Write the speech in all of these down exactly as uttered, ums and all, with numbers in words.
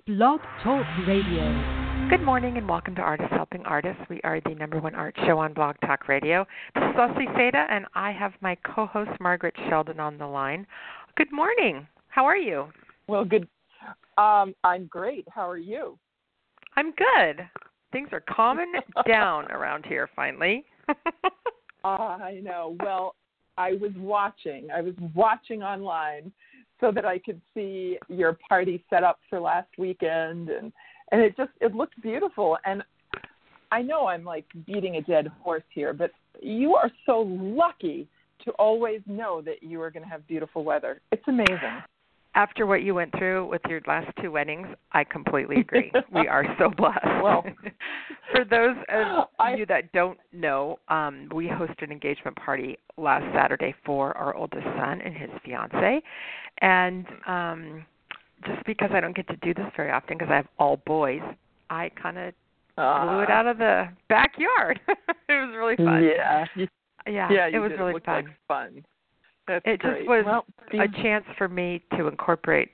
Blog Talk Radio. Good morning and welcome to Artists Helping Artists. We are the number one art show on Blog Talk Radio. This is Leslie Seda, and I have my co-host Margaret Sheldon on the line. Good morning. How are you? Well, good. Um, I'm great. How are you? I'm good. Things are calming down around here finally. uh, I know. Well, I was watching. I was watching online so that I could see your party set up for last weekend, and and it just it looked beautiful. And I know I'm like beating a dead horse here, but you are so lucky to always know that you are going to have beautiful weather. It's amazing. After what you went through with your last two weddings, I completely agree. We are so blessed. Well, for those of I, you that don't know, um, we hosted an engagement party last Saturday for our oldest son and his fiance. And um, just because I don't get to do this very often because I have all boys, I kind of uh, blew it out of the backyard. It was really fun. Yeah. Yeah, yeah it was did. really it looked fun. Like fun. That's it great. just was well, a chance for me to incorporate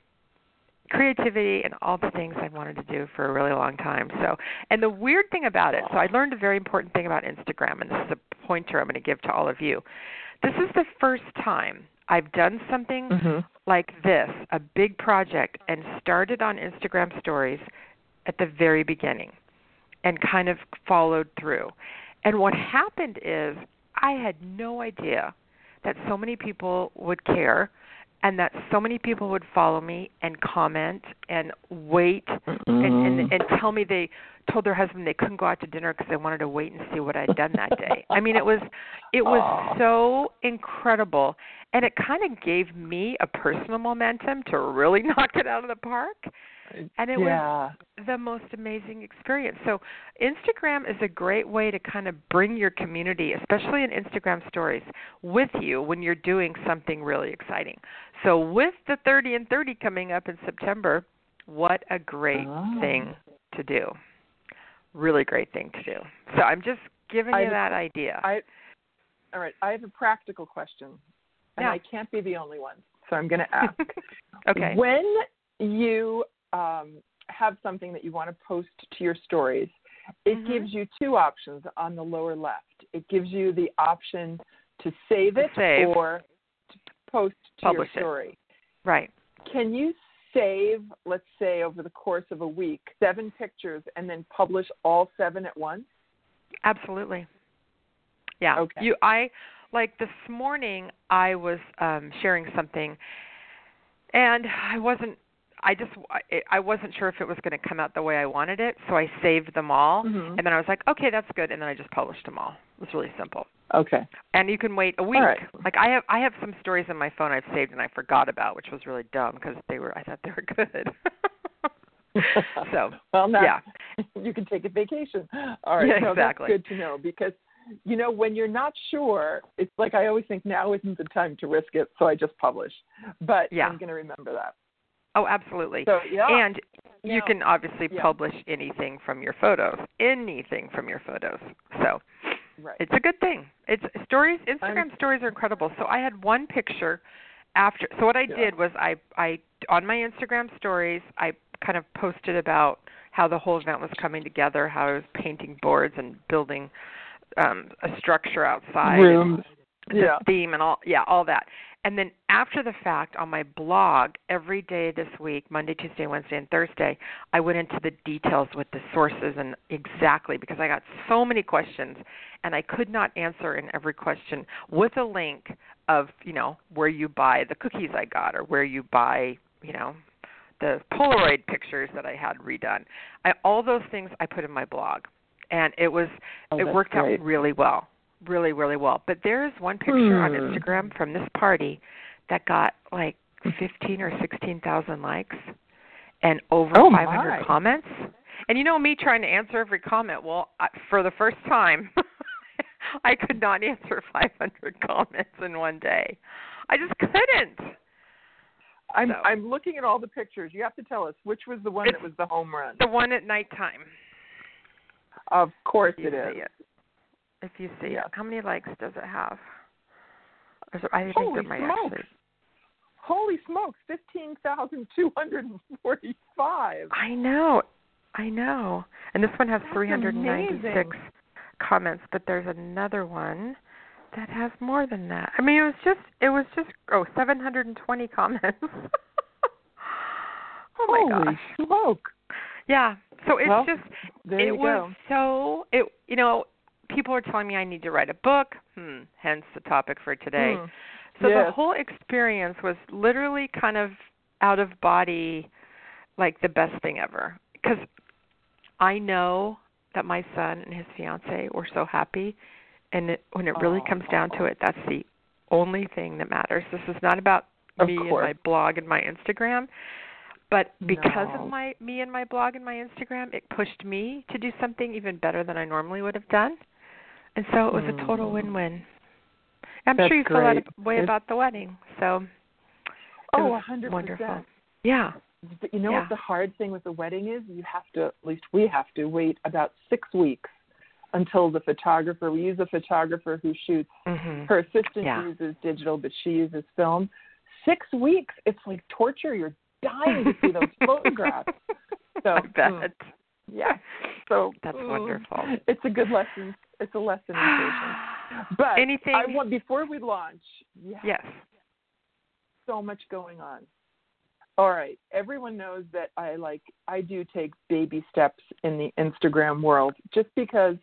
creativity and all the things I wanted to do for a really long time. So, and the weird thing about it, so I learned a very important thing about Instagram, and this is a pointer I'm going to give to all of you. This is the first time I've done something mm-hmm. like this, a big project, and started on Instagram stories at the very beginning and kind of followed through. And what happened is I had no idea that so many people would care and that so many people would follow me and comment and wait mm-hmm. and, and, and tell me they told their husband they couldn't go out to dinner because they wanted to wait and see what I'd done that day. I mean, it was it was Aww. so incredible, and it kind of gave me a personal momentum to really knock it out of the park. And it yeah. was the most amazing experience. So Instagram is a great way to kind of bring your community, especially in Instagram stories, with you when you're doing something really exciting. So with the thirty and thirty coming up in September, what a great oh. thing to do. Really great thing to do. So I'm just giving I, you that idea. I, all right. I have a practical question, and yeah. I can't be the only one, so I'm going to ask. Okay. When you um, have something that you want to post to your stories, it mm-hmm. gives you two options on the lower left. It gives you the option to save it save. or to post to Publish your story. It. Right. Can you save, let's say, over the course of a week, seven pictures and then publish all seven at once? Absolutely. Yeah. Okay. You, I like this morning. I was um, sharing something, and I wasn't. I just I, I wasn't sure if it was going to come out the way I wanted it, so I saved them all, mm-hmm. and then I was like, okay, that's good, and then I just published them all. It was really simple. Okay. And you can wait a week. All right. Like I have I have some stories on my phone I've saved and I forgot about, which was really dumb because they were I thought they were good. So well, now yeah, you can take a vacation. All right, yeah, no, exactly. That's good to know because, you know, when you're not sure, it's like I always think now isn't the time to risk it, so I just publish. But yeah. I'm going to remember that. Oh, absolutely. So, yeah. And now, you can obviously yeah. publish anything from your photos, anything from your photos. So right. it's a good thing. It's stories. Instagram I'm, stories are incredible. So I had one picture after. So what I yeah. did was I, I on my Instagram stories, I kind of posted about how the whole event was coming together, how I was painting boards and building um, a structure outside, rooms, and yeah, the theme and all, yeah, all that. And then after the fact, on my blog, every day this week, Monday, Tuesday, Wednesday, and Thursday, I went into the details with the sources and exactly, because I got so many questions, and I could not answer in every question with a link of, you know, where you buy the cookies I got or where you buy, you know, the Polaroid pictures that I had redone. I, all those things I put in my blog, and it was oh, it worked great. out really well. Really, really well. But there is one picture hmm. on Instagram from this party that got like fifteen or sixteen thousand likes and over oh, five hundred my. comments. And you know me trying to answer every comment. Well, I, for the first time, I could not answer five hundred comments in one day. I just couldn't. I'm so. I'm looking at all the pictures. You have to tell us which was the one it's that was the home run. The one at nighttime. Of course you it is. It. If you see yeah. it, how many likes does it have? I think Holy there might smokes. actually. Holy smokes, fifteen thousand two hundred forty-five. I know. I know. And this one has That's three hundred ninety-six amazing. comments, but there's another one that has more than that. I mean, it was just, it was just, oh, seven hundred twenty comments. Oh, my Holy gosh. smoke. Yeah. So it's Well, just, there it you was go. so, it, you know, people are telling me I need to write a book, hmm, hence the topic for today. Hmm. So Yes. the whole experience was literally kind of out of body, like the best thing ever. Because I know that my son and his fiance were so happy, and it, when it really Oh. comes down to it, that's the only thing that matters. This is not about Of me and course. my blog and my Instagram, but because No. of my me and my blog and my Instagram, it pushed me to do something even better than I normally would have done, and so it was a total Mm. win-win. I'm That's sure you feel that great. way It's- about the wedding, so it Oh, was one hundred percent. wonderful. Yeah. But you know Yeah. what the hard thing with the wedding is? You have to, at least we have to, wait about six weeks until the photographer, we use a photographer who shoots, Mhm. her assistant Yeah. uses digital, but she uses film. Six weeks, it's like torture. You're dying to see those photographs. So, I bet. mm, yeah. So That's mm, wonderful. It's a good lesson. It's a lesson in patience. But Anything? I want, before we launch, yeah, Yes. so much going on. All right. Everyone knows that I like I do take baby steps in the Instagram world just because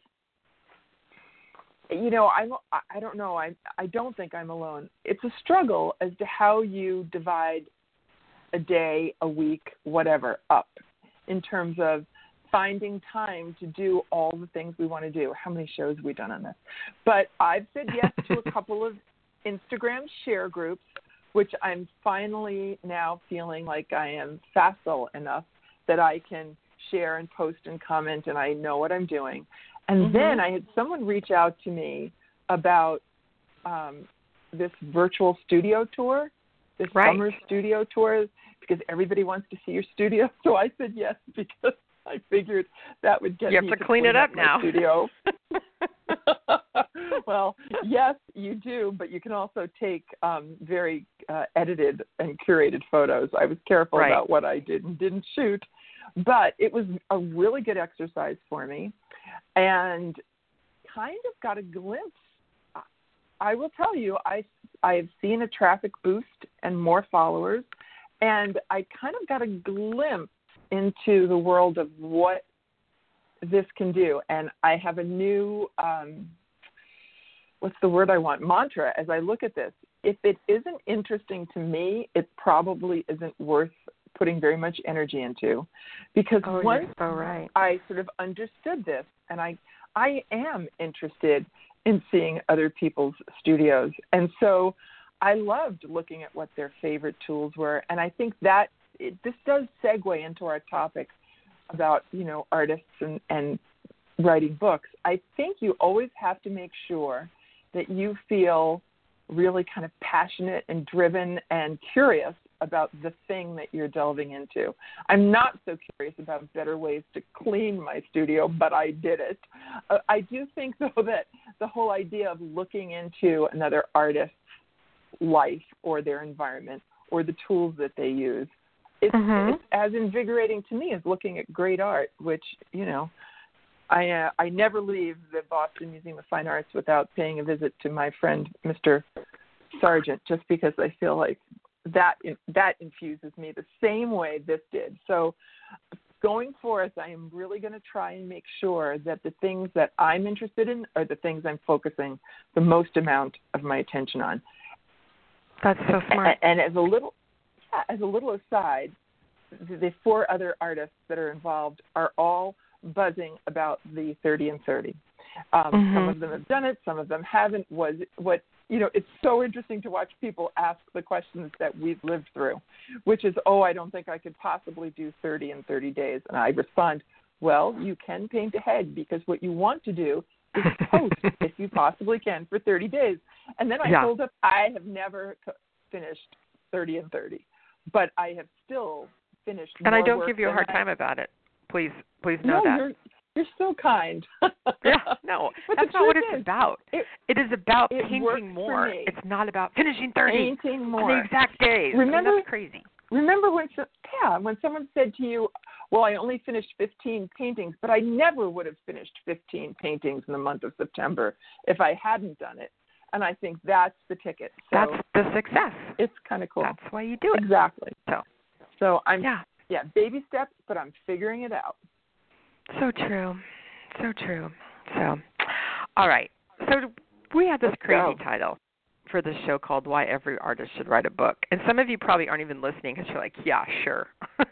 you know, I'm I don't know, I I don't think I'm alone. It's a struggle as to how you divide a day, a week, whatever up in terms of finding time to do all the things we want to do. How many shows have we done on this? But I've said yes to a couple of Instagram share groups, which I'm finally now feeling like I am facile enough that I can share and post and comment and I know what I'm doing. And Mm-hmm. then I had someone reach out to me about um, this virtual studio tour, this Right. summer studio tour, because everybody wants to see your studio. So I said yes because I figured that would get You have me to clean it up my now. Studio. Well, yes, you do, but you can also take um, very uh, edited and curated photos. I was careful Right. about what I did and didn't shoot, but it was a really good exercise for me and kind of got a glimpse. I will tell you, I, I've seen a traffic boost and more followers, and I kind of got a glimpse into the world of what this can do. And I have a new, um, what's the word I want, mantra as I look at this. If it isn't interesting to me, it probably isn't worth putting very much energy into. Because Oh, once you're so right. I sort of understood this, and I, I am interested in seeing other people's studios. And so I loved looking at what their favorite tools were. And I think that it, this does segue into our topic about, you know, artists and, and writing books. I think you always have to make sure that you feel really kind of passionate and driven and curious about the thing that you're delving into. I'm not so curious about better ways to clean my studio, but I did it. Uh, I do think, though, that the whole idea of looking into another artist's life or their environment or the tools that they use, it's, Mhm. it's as invigorating to me as looking at great art, which, you know, I uh, I never leave the Boston Museum of Fine Arts without paying a visit to my friend, Mister Sargent, just because I feel like that that infuses me the same way this did. So going forth, I am really going to try and make sure that the things that I'm interested in are the things I'm focusing the most amount of my attention on. That's so smart. And, and as a little, as a little aside, the four other artists that are involved are all buzzing about the thirty and thirty. Um, Mhm. Some of them have done it, some of them haven't. Was what you know? It's so interesting to watch people ask the questions that we've lived through, which is, "Oh, I don't think I could possibly do thirty in thirty days." And I respond, "Well, you can paint ahead because what you want to do is post if you possibly can for thirty days." And then I Yeah. told them I have never c- finished thirty and thirty, but I have still finished. And I more don't work give you a than hard I- time about it. Please, please know no, that. you're You're so kind. Yeah, no, But that's the not what truth it's is, about. It, It is about it works painting for more. me. It's not about finishing thirty painting on more. the exact days. Remember, I mean, that's crazy. Remember when, so- yeah, when someone said to you, well, I only finished fifteen paintings, but I never would have finished fifteen paintings in the month of September if I hadn't done it. And I think that's the ticket. So That's the success. it's kind of cool. That's why you do it. Exactly. So, so I'm, yeah. yeah, baby steps, but I'm figuring it out. So true. So true. So, all right. So we have this Let's crazy go. title for this show called Why Every Artist Should Write a Book. And some of you probably aren't even listening because you're like, yeah, sure.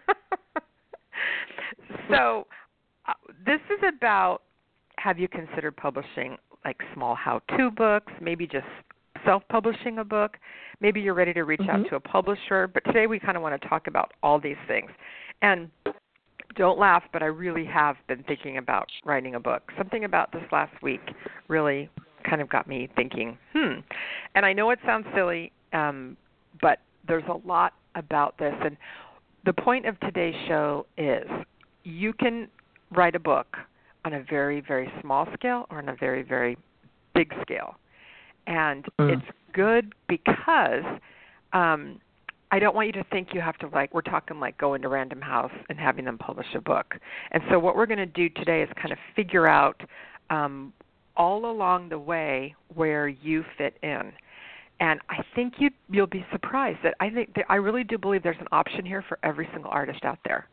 So uh, this is about, have you considered publishing like small how-to books, maybe just self-publishing a book. Maybe you're ready to reach mm-hmm. out to a publisher. But today we kind of want to talk about all these things. And don't laugh, but I really have been thinking about writing a book. Something about this last week really kind of got me thinking, hmm. And I know it sounds silly, um, but there's a lot about this. And the point of today's show is you can write a book on a very, very small scale or on a very, very big scale. And mm. it's good because um, I don't want you to think you have to, like, we're talking like go into Random House and having them publish a book. And so what we're going to do today is kind of figure out um, all along the way where you fit in. And I think you, you'll be surprised that I think that I really do believe there's an option here for every single artist out there.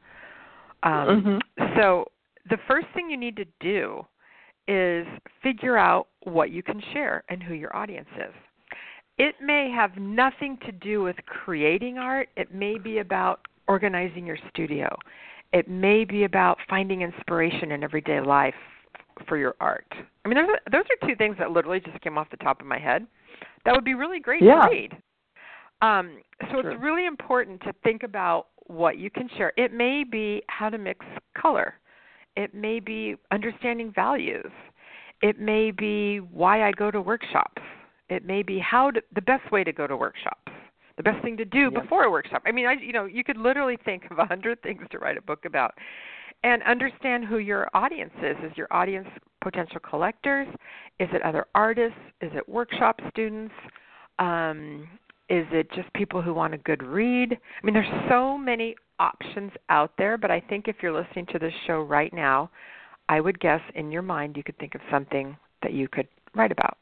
Um, mm-hmm. So the first thing you need to do is figure out what you can share and who your audience is. It may have nothing to do with creating art. It may be about organizing your studio. It may be about finding inspiration in everyday life for your art. I mean, those are, those are two things that literally just came off the top of my head. That would be really great yeah. to read. Um, so True. It's really important to think about what you can share. It may be how to mix color. It may be understanding values. It may be why I go to workshops. It may be how to, the best way to go to workshops, the best thing to do yeah. before a workshop. I mean, I, you know, you could literally think of a hundred things to write a book about, and understand who your audience is. Is your audience potential collectors? Is it other artists? Is it workshop students? Um, is it just people who want a good read? I mean, there's so many options out there, but I think if you're listening to this show right now, I would guess in your mind you could think of something that you could write about.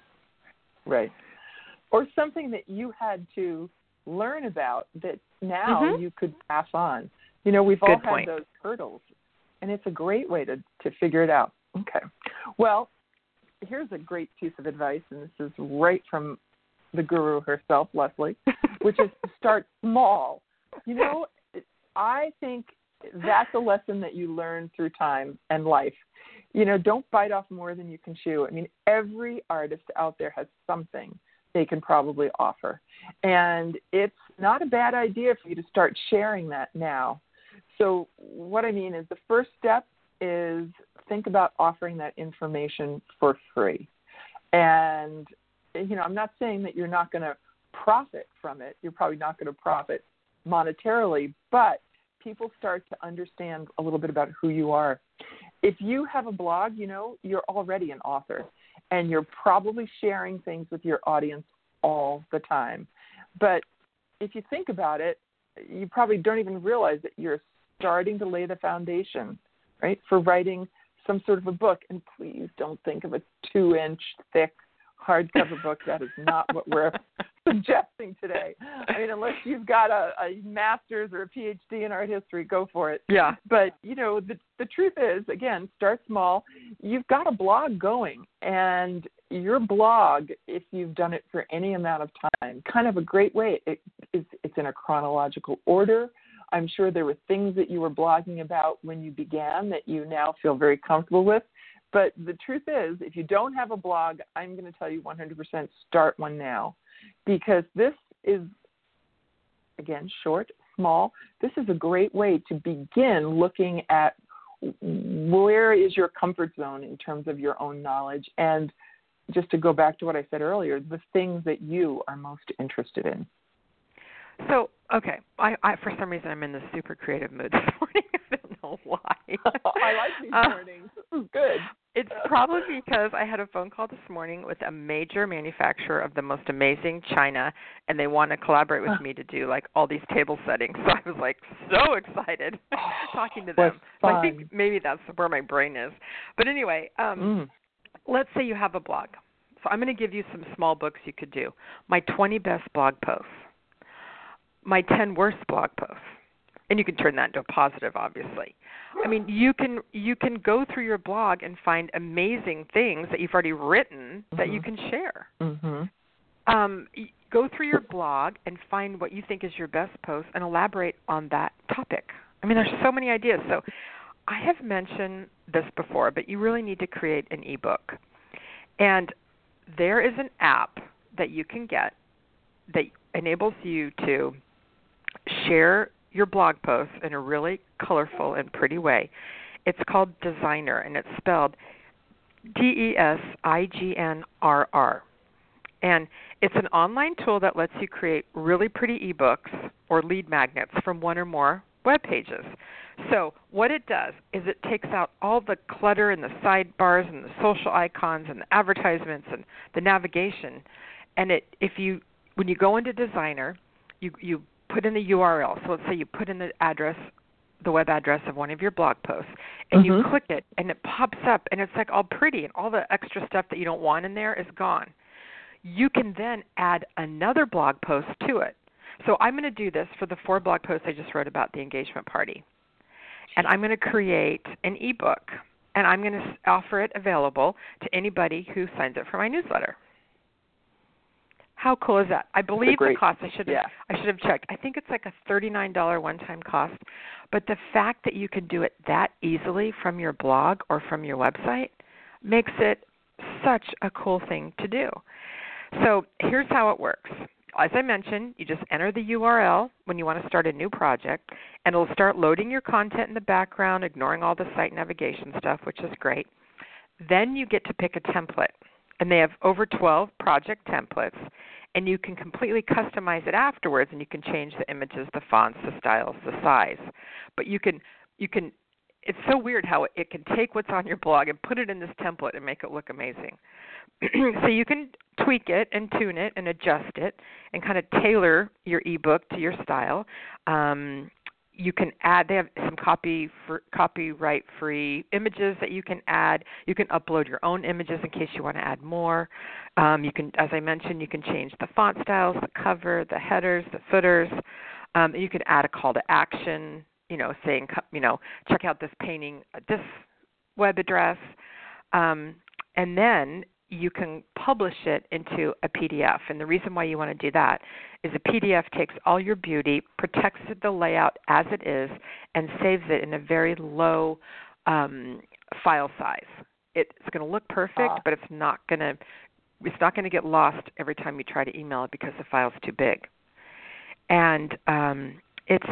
Right. Or something that you had to learn about that now mm-hmm. you could pass on. You know, we've Good all point. had those hurdles, and it's a great way to, to figure it out. Okay. Well, here's a great piece of advice, and this is right from the guru herself, Leslie, which is to start small. You know, I think that's a lesson that you learn through time and life. You know, don't bite off more than you can chew. I mean, every artist out there has something they can probably offer. And it's not a bad idea for you to start sharing that now. So what I mean is the first step is think about offering that information for free. And, you know, I'm not saying that you're not going to profit from it. You're probably not going to profit monetarily, but people start to understand a little bit about who you are. If you have a blog, you know, you're already an author, and you're probably sharing things with your audience all the time. But if you think about it, you probably don't even realize that you're starting to lay the foundation, right, for writing some sort of a book. And please don't think of a two-inch thick hardcover book. That is not what we're suggesting today. I mean, unless you've got a, a master's or a P H D in art history, go for it. Yeah. But, you know, the, the truth is, again, start small. You've got a blog going, and your blog, if you've done it for any amount of time, kind of a great way. It, it's, it's in a chronological order. I'm sure there were things that you were blogging about when you began that you now feel very comfortable with. But the truth is, if you don't have a blog, I'm going to tell you one hundred percent start one now, because this is, again, short, small. This is a great way to begin looking at where is your comfort zone in terms of your own knowledge. And just to go back to what I said earlier, the things that you are most interested in. So, okay, I, I for some reason I'm in this super creative mood this morning. I don't know why. I like these uh, mornings. is good. It's probably because I had a phone call this morning with a major manufacturer of the most amazing china, and they want to collaborate with me to do like all these table settings. So I was like so excited talking to them. So I think maybe that's where my brain is. But anyway, um, mm. let's say you have a blog. So I'm going to give you some small books you could do. My twenty best blog posts, my ten worst blog posts, and you can turn that into a positive, obviously. I mean, you can you can go through your blog and find amazing things that you've already written mm-hmm. that you can share. Mm-hmm. Um, go through your blog and find what you think is your best post and elaborate on that topic. I mean, there's so many ideas. So I have mentioned this before, but you really need to create an ebook. And there is an app that you can get that enables you to share your blog posts in a really colorful and pretty way. It's called Designer, and it's spelled D E S I G N R R. And it's an online tool that lets you create really pretty ebooks or lead magnets from one or more web pages. So what it does is it takes out all the clutter and the sidebars and the social icons and the advertisements and the navigation. And it, if you, when you go into Designer, you you put in the U R L. So let's say you put in the address, the web address of one of your blog posts, and mm-hmm. you click it, and it pops up, and it's like all pretty, and all the extra stuff that you don't want in there is gone. You can then add another blog post to it. So I'm going to do this for the four blog posts I just wrote about the engagement party. And I'm going to create an ebook, and I'm going to offer it available to anybody who signs up for my newsletter. How cool is that? I believe the cost, I should have, yeah. I should have checked. I think it's like a thirty-nine dollars one-time cost. But the fact that you can do it that easily from your blog or from your website makes it such a cool thing to do. So here's how it works. As I mentioned, you just enter the U R L when you want to start a new project, and it'll start loading your content in the background, ignoring all the site navigation stuff, which is great. Then you get to pick a template, and they have over twelve project templates, and you can completely customize it afterwards, and you can change the images, the fonts, the styles, the size. But you can, you can. It's so weird how it can take what's on your blog and put it in this template and make it look amazing. So you can tweak it and tune it and adjust it and kind of tailor your ebook to your style. Um, you can add, they have some copy for, copyright-free images that you can add. You can upload your own images in case you want to add more. Um, you can, as I mentioned, you can change the font styles, the cover, the headers, the footers. Um, you can add a call to action, you know, saying, you know, check out this painting at this web address. Um, and then you can publish it into a P D F. And the reason why you want to do that is a P D F takes all your beauty, protects the layout as it is, and saves it in a very low um, file size. It's going to look perfect, uh. but it's not going to it's not going to get lost every time you try to email it because the file's too big. And um, it's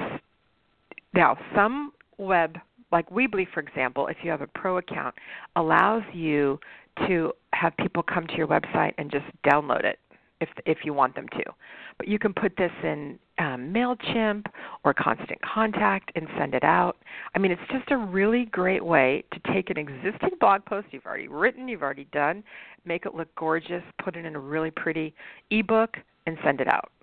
now some web, like Weebly, for example, if you have a pro account, allows you to have people come to your website and just download it if if you want them to. But you can put this in um, MailChimp or Constant Contact and send it out. I mean, it's just a really great way to take an existing blog post you've already written, you've already done, make it look gorgeous, put it in a really pretty ebook, and send it out.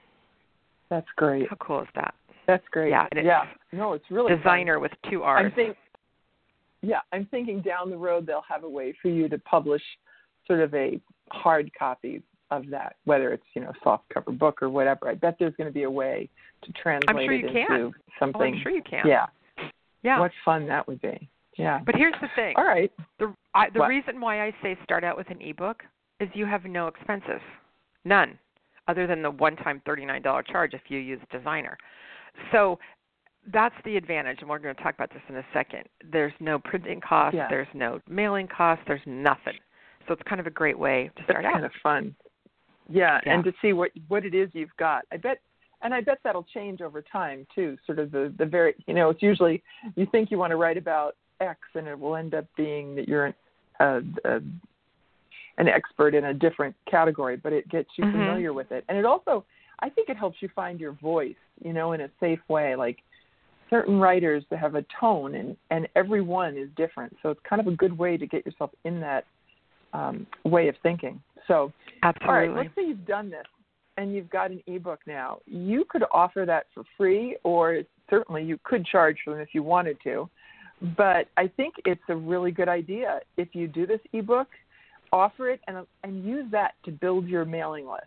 That's great. How cool is that? That's great. Yeah, and it's yeah. No, it's really Designer fun. with two R's. I'm think, yeah, I'm thinking down the road they'll have a way for you to publish sort of a hard copy of that, whether it's, you know, soft cover book or whatever. I bet there's going to be a way to translate I'm sure you it can. into something. Oh, I'm sure you can. Yeah. Yeah. What fun that would be. Yeah. But here's the thing. All right. The I, the what? reason why I say start out with an ebook is you have no expenses, none, other than the one-time thirty-nine dollars charge if you use Designer. So that's the advantage, and we're going to talk about this in a second. There's no printing cost. Yeah. There's no mailing cost. There's nothing. So it's kind of a great way to start That's out. kind of fun. Yeah, yeah, and to see what what it is you've got. I bet, and I bet that'll change over time too. Sort of the the very, you know, it's usually you think you want to write about X, and it will end up being that you're a, a, an expert in a different category, but it gets you mm-hmm. familiar with it, and it also, I think, it helps you find your voice, you know, in a safe way. Like certain writers that have a tone, and, and every one is different. So it's kind of a good way to get yourself in that um, way of thinking. So, Absolutely. all right, let's say you've done this and you've got an ebook now. You could offer that for free, or certainly you could charge for them if you wanted to. But I think it's a really good idea if you do this ebook, offer it and, and use that to build your mailing list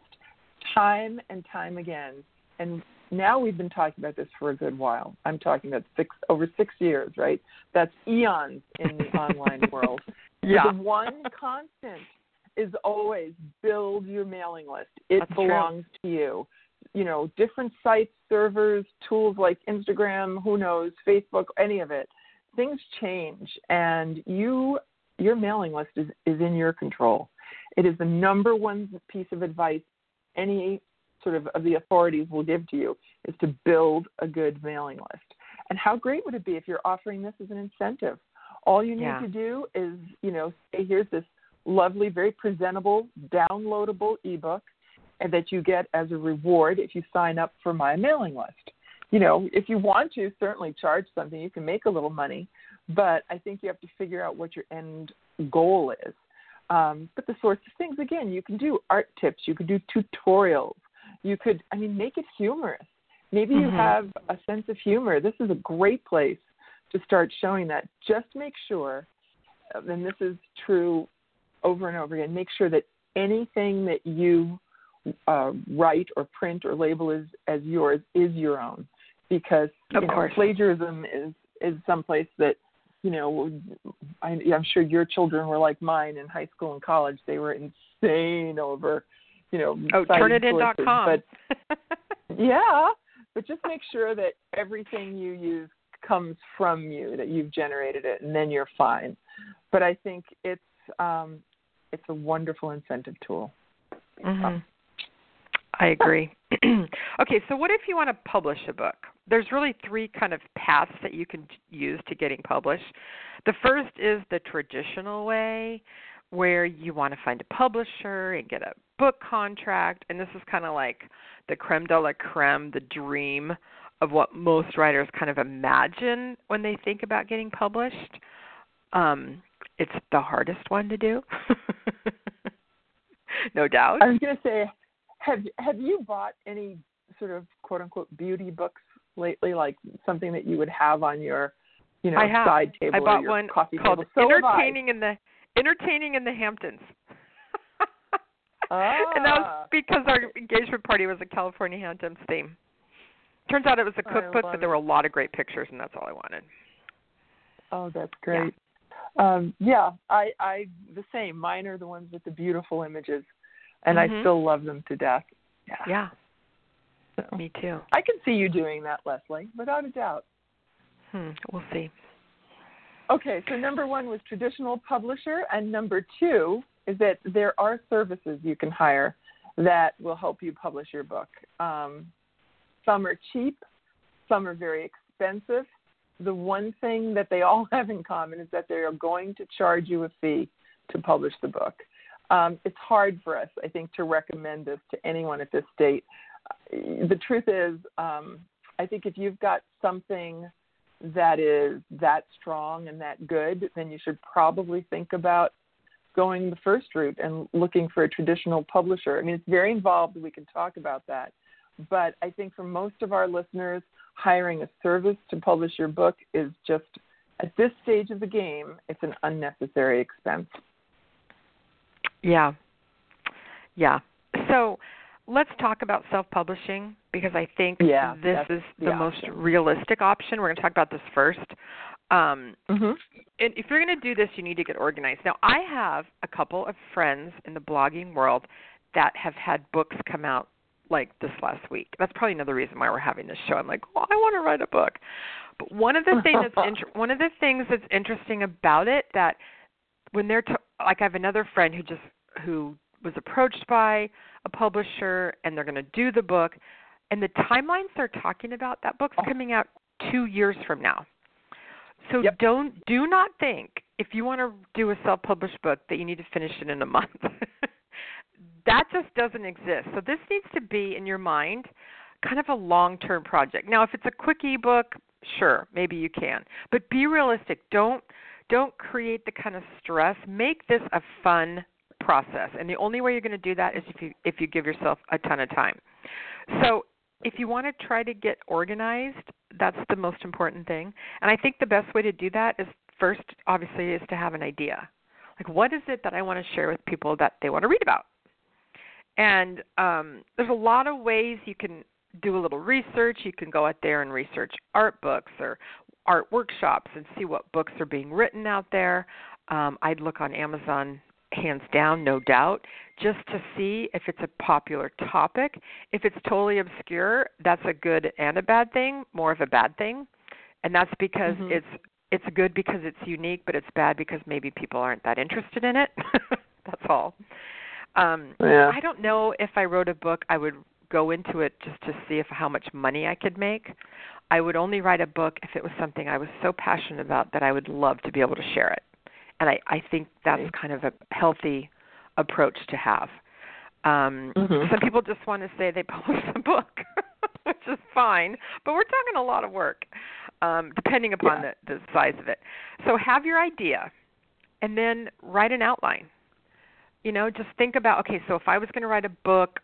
time and time again. And now we've been talking about this for a good while. I'm talking about six over six years, right? That's eons in the online world. Yeah. The one constant is always build your mailing list. It That's belongs true. to you. You know, different sites, servers, tools like Instagram, who knows, Facebook, any of it. Things change, and you, your mailing list is, is in your control. It is the number one piece of advice any sort of, of the authorities will give to you, is to build a good mailing list. And how great would it be if you're offering this as an incentive? All you need Yeah. to do is, you know, say, here's this lovely, very presentable, downloadable ebook, and that you get as a reward if you sign up for my mailing list. You know, if you want to, certainly charge something. You can make a little money, but I think you have to figure out what your end goal is. Um, but the sorts of things, again, you can do art tips. You could do tutorials. You could, I mean, make it humorous. Maybe you Mm-hmm. have a sense of humor. This is a great place to start showing that. Just make sure, and this is true over and over again, make sure that anything that you uh, write or print or label as, as yours is your own. Because you Of know, course. plagiarism is, is someplace that, you know, I, I'm sure your children were like mine in high school and college. They were insane over, you know, Oh, citing Turnitin dot com. sources. But yeah, but just make sure that everything you use comes from you, that you've generated it, and then you're fine. But I think it's um, it's a wonderful incentive tool. Mm-hmm. Um, I agree. Okay, so what if you want to publish a book? There's really three kind of paths that you can use to getting published. The first is the traditional way, where you want to find a publisher and get a book contract, and this is kind of like the creme de la creme, the dream of what most writers kind of imagine when they think about getting published. Um, it's the hardest one to do, no doubt. I was going to say, have have you bought any sort of quote unquote beauty books lately, like something that you would have on your, you know, I have. side table I or bought your one coffee called table? So have I. Entertaining in the Entertaining in the Hamptons. Ah. And that was because our engagement party was a California Hamptons theme. Turns out it was a I cookbook, love but there were a lot of great pictures, and that's all I wanted. Oh, that's great. Yeah, um, yeah I, I the same. Mine are the ones with the beautiful images, and Mm-hmm. I still love them to death. Yeah. Yeah, So, me too. I can see you doing that, Leslie, without a doubt. Hmm, we'll see. Okay, so number one was traditional publisher, and number two is that there are services you can hire that will help you publish your book. Um, some are cheap, some are very expensive. The one thing that they all have in common is that they are going to charge you a fee to publish the book. Um, it's hard for us, I think, to recommend this to anyone at this state. The truth is, um, I think if you've got something that is that strong and that good, then you should probably think about going the first route and looking for a traditional publisher. I mean, it's very involved. We can talk about that. But I think for most of our listeners, hiring a service to publish your book is just, at this stage of the game, it's an unnecessary expense. Yeah. Yeah. So let's talk about self-publishing, because I think Yeah, this that's is the, the most option. realistic option. We're going to talk about this first. Um, Mm-hmm. and if you're going to do this, you need to get organized. Now, I have a couple of friends in the blogging world that have had books come out like this last week. That's probably another reason why we're having this show. I'm like, well, I want to write a book. But one of the things that's inter- one of the things that's interesting about it, that when they're t- like, I have another friend who just who was approached by a publisher, and they're going to do the book, and the timelines they're talking about, that book's coming out two years from now. So Yep. don't do not think, if you want to do a self-published book, that you need to finish it in a month. That just doesn't exist. So this needs to be in your mind kind of a long-term project. Now, if it's a quick ebook, sure, maybe you can. But be realistic. Don't don't create the kind of stress. Make this a fun process. And the only way you're going to do that is if you if you give yourself a ton of time. So if you want to try to get organized, that's the most important thing. And I think the best way to do that is first, obviously, is to have an idea. Like, what is it that I want to share with people that they want to read about? And um, there's a lot of ways you can do a little research. You can go out there and research art books or art workshops and see what books are being written out there. Um, I'd look on Amazon, hands down, no doubt, just to see if it's a popular topic. If it's totally obscure, that's a good and a bad thing, more of a bad thing. And that's because mm-hmm. it's it's good because it's unique, but it's bad because maybe people aren't that interested in it. That's all. Um, yeah. I don't know if I wrote a book, I would go into it just to see if how much money I could make. I would only write a book if it was something I was so passionate about that I would love to be able to share it. And I, I think that's right. kind of a healthy approach to have. Um, mm-hmm. Some people just want to say they published a book, which is fine, but we're talking a lot of work, um, depending upon yeah. the, the size of it. So have your idea, and then write an outline. You know, just think about, okay, so if I was going to write a book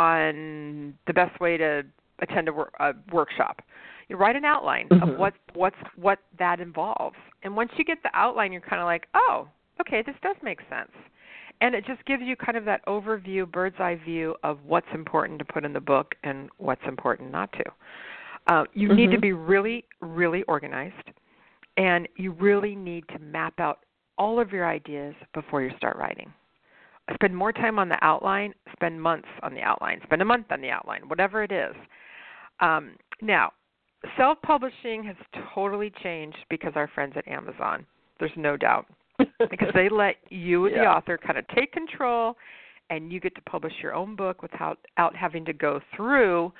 on the best way to attend a, wor- a workshop, you write an outline mm-hmm. of what what's what that involves. And once you get the outline, you're kind of like, oh, okay, this does make sense. And it just gives you kind of that overview, bird's eye view of what's important to put in the book and what's important not to. Uh, you mm-hmm. need to be really, really organized, and you really need to map out all of your ideas before you start writing. Spend more time on the outline, spend months on the outline, spend a month on the outline, whatever it is. Um, now, self-publishing has totally changed because our friends at Amazon, there's no doubt, because they let you, yeah. the author, kind of take control, and you get to publish your own book without out having to go through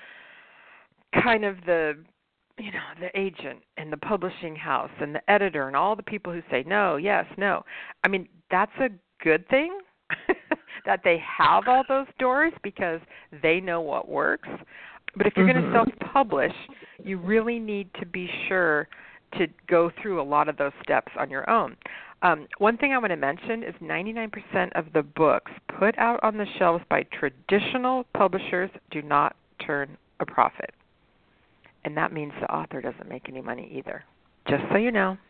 kind of the, you know, the agent and the publishing house and the editor and all the people who say no, yes, no. I mean, that's a good thing. That they have all those doors because they know what works. But if you're mm-hmm. going to self-publish, you really need to be sure to go through a lot of those steps on your own. Um, one thing I want to mention is ninety-nine percent of the books put out on the shelves by traditional publishers do not turn a profit. And that means the author doesn't make any money either, just so you know.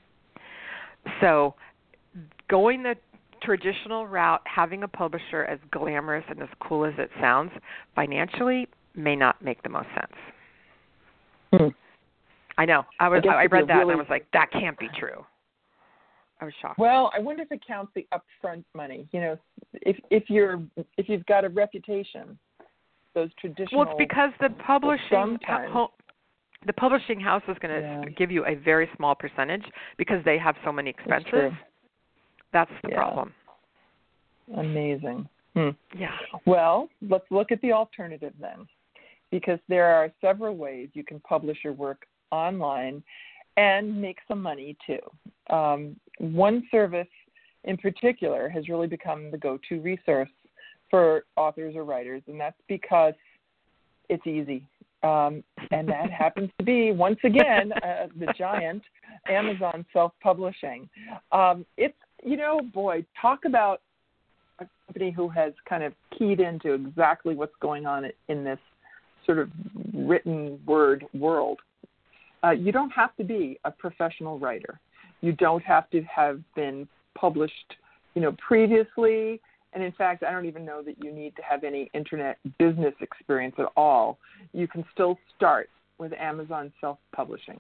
So going the traditional route, having a publisher, as glamorous and as cool as it sounds, financially may not make the most sense. Hmm. I know. I was. I, I read that really... and I was like, that can't be true. I was shocked. Well, I wonder if it counts the upfront money. You know, if if you're if you've got a reputation, those traditional. Well, it's because the publishing ho- the publishing house is going to yeah. give you a very small percentage because they have so many expenses. That's, That's the yeah. problem. Amazing. Hmm. Yeah. Well, let's look at the alternative then, because there are several ways you can publish your work online and make some money too. Um, one service in particular has really become the go-to resource for authors or writers, and that's because it's easy. Um, and that happens to be, once again, uh, the giant Amazon self-publishing. Um, it's, you know, boy, talk about a company who has kind of keyed into exactly what's going on in this sort of written word world. Uh, you don't have to be a professional writer. You don't have to have been published, you know, previously. And in fact, I don't even know that you need to have any internet business experience at all. You can still start with Amazon self-publishing.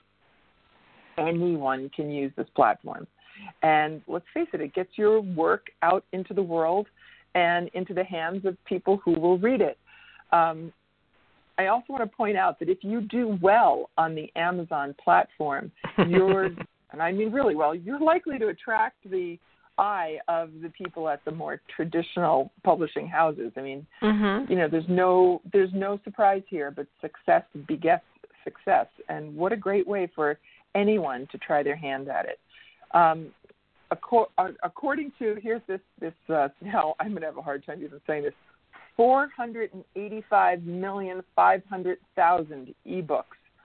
Anyone can use this platform. And let's face it, it gets your work out into the world and into the hands of people who will read it. Um, I also want to point out that if you do well on the Amazon platform, you're, and I mean really well, you're likely to attract the eye of the people at the more traditional publishing houses. I mean, mm-hmm. you know, there's no there's no surprise here, but success begets success. And what a great way for anyone to try their hand at it. Um, according to, here's this, this uh, now I'm going to have a hard time even saying this, four hundred eighty-five million five hundred thousand ebooks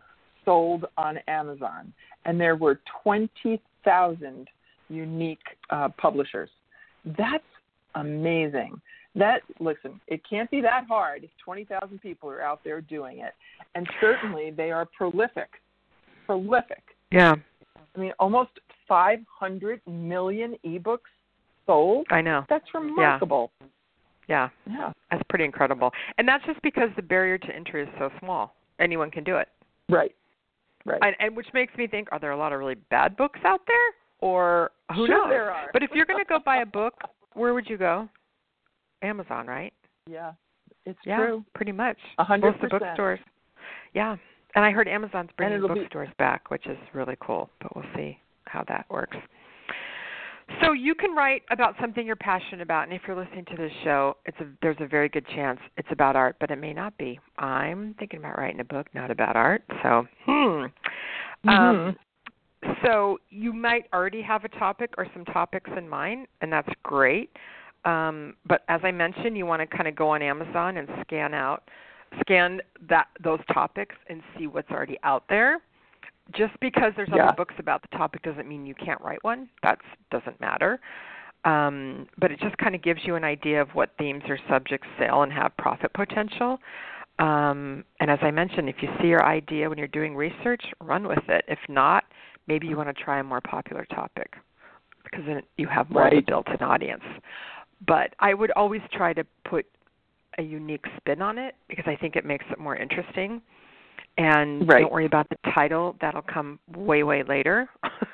sold on Amazon, and there were twenty thousand unique uh, publishers. That's amazing. That, listen, it can't be that hard if twenty thousand people are out there doing it. And certainly they are prolific. Prolific. Yeah. I mean, almost five hundred million ebooks sold. I know. That's remarkable. Yeah. Yeah. That's pretty incredible. And that's just because the barrier to entry is so small. Anyone can do it. Right. Right. And, and which makes me think, are there a lot of really bad books out there? Or who sure knows? There are. But if you're going to go buy a book, where would you go? Amazon, right? Yeah. It's yeah, true. Pretty much. A hundred Most of the bookstores. Yeah. And I heard Amazon's bringing bookstores be... back, which is really cool. But we'll see how that works. So you can write about something you're passionate about, and if you're listening to this show, it's a, there's a very good chance it's about art, but it may not be. I'm thinking about writing a book not about art, so hmm. Mm-hmm. Um, so you might already have a topic or some topics in mind, and that's great. Um, but as I mentioned, you want to kind of go on Amazon and scan out, scan that those topics and see what's already out there. Just because there's yeah. other books about the topic doesn't mean you can't write one. That doesn't matter. Um, but it just kind of gives you an idea of what themes or subjects sell and have profit potential. Um, and as I mentioned, if you see your idea when you're doing research, run with it. If not, maybe you want to try a more popular topic because then you have more right. of a built-in audience. But I would always try to put a unique spin on it because I think it makes it more interesting. And right. don't worry about the title. That'll come way, way later.